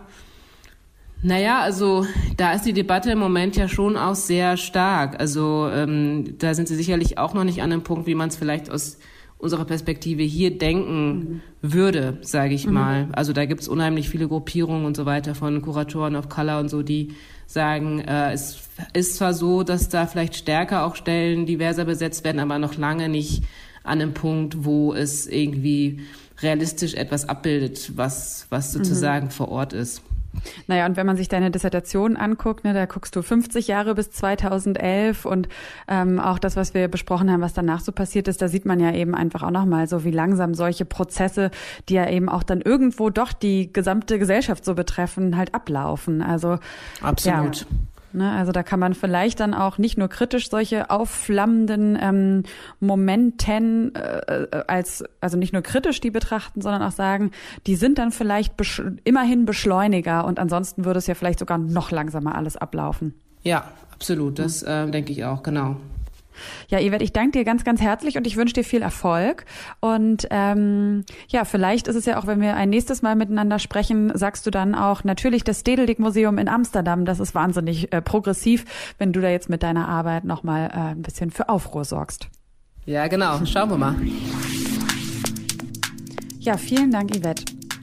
naja, also da ist die Debatte im Moment ja schon auch sehr stark. Also ähm, da sind sie sicherlich auch noch nicht an dem Punkt, wie man es vielleicht aus unserer Perspektive hier denken mhm. würde, sage ich mhm. mal. Also da gibt's unheimlich viele Gruppierungen und so weiter von Kuratoren of Color und so, die sagen, äh, es ist zwar so, dass da vielleicht stärker auch Stellen diverser besetzt werden, aber noch lange nicht an einem Punkt, wo es irgendwie realistisch etwas abbildet, was, was sozusagen mhm. vor Ort ist. Naja, und wenn man sich deine Dissertation anguckt, ne, da guckst du fünfzig Jahre bis zweitausendelf und ähm, auch das, was wir besprochen haben, was danach so passiert ist, da sieht man ja eben einfach auch nochmal so, wie langsam solche Prozesse, die ja eben auch dann irgendwo doch die gesamte Gesellschaft so betreffen, halt ablaufen. Also absolut. Ja. Ne, also da kann man vielleicht dann auch nicht nur kritisch solche aufflammenden ähm, Momenten äh, als, also nicht nur kritisch die betrachten, sondern auch sagen, die sind dann vielleicht besch- immerhin Beschleuniger und ansonsten würde es ja vielleicht sogar noch langsamer alles ablaufen. Ja, absolut, das äh, denke ich auch, genau. Ja, Yvette, ich danke dir ganz, ganz herzlich und ich wünsche dir viel Erfolg. Und ähm, ja, vielleicht ist es ja auch, wenn wir ein nächstes Mal miteinander sprechen, sagst du dann auch natürlich das Stedelijk Museum in Amsterdam, das ist wahnsinnig äh, progressiv, wenn du da jetzt mit deiner Arbeit nochmal äh, ein bisschen für Aufruhr sorgst. Ja, genau. Schauen wir mal. Ja, vielen Dank, Yvette.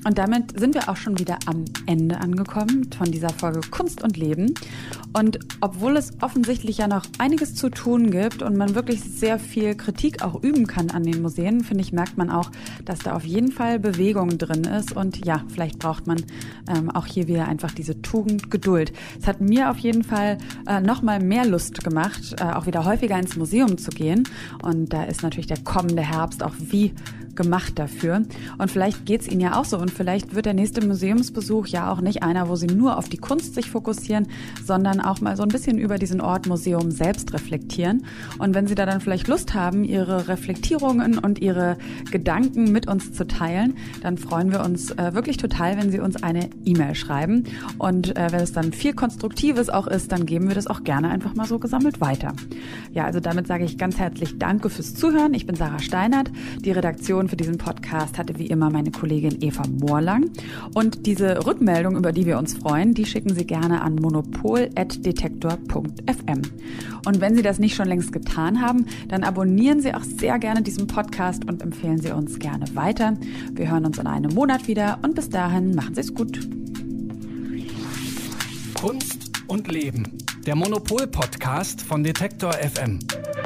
Und damit sind wir auch schon wieder am Ende angekommen von dieser Folge Kunst und Leben. Und obwohl es offensichtlich ja noch einiges zu tun gibt und man wirklich sehr viel Kritik auch üben kann an den Museen, finde ich, merkt man auch, dass da auf jeden Fall Bewegung drin ist. Und ja, vielleicht braucht man ähm, auch hier wieder einfach diese Tugend Geduld. Es hat mir auf jeden Fall äh, noch mal mehr Lust gemacht, äh, auch wieder häufiger ins Museum zu gehen. Und da ist natürlich der kommende Herbst auch wie gemacht dafür. Und vielleicht geht's Ihnen ja auch so und vielleicht wird der nächste Museumsbesuch ja auch nicht einer, wo Sie nur auf die Kunst sich fokussieren, sondern auch mal so ein bisschen über diesen Ort Museum selbst reflektieren. Und wenn Sie da dann vielleicht Lust haben, Ihre Reflektierungen und Ihre Gedanken mit uns zu teilen, dann freuen wir uns äh, wirklich total, wenn Sie uns eine E-Mail schreiben. Und äh, wenn es dann viel Konstruktives auch ist, dann geben wir das auch gerne einfach mal so gesammelt weiter. Ja, also damit sage ich ganz herzlich Danke fürs Zuhören. Ich bin Sarah Steinert. Die Redaktion für diesen Podcast hatte wie immer meine Kollegin Eva Moorlang. Und diese Rückmeldung, über die wir uns freuen, die schicken Sie gerne an monopol at detektor punkt f m. Und wenn Sie das nicht schon längst getan haben, dann abonnieren Sie auch sehr gerne diesen Podcast und empfehlen Sie uns gerne weiter. Wir hören uns in einem Monat wieder und bis dahin machen Sie es gut. Kunst und Leben. Der Monopol-Podcast von Detektor F M.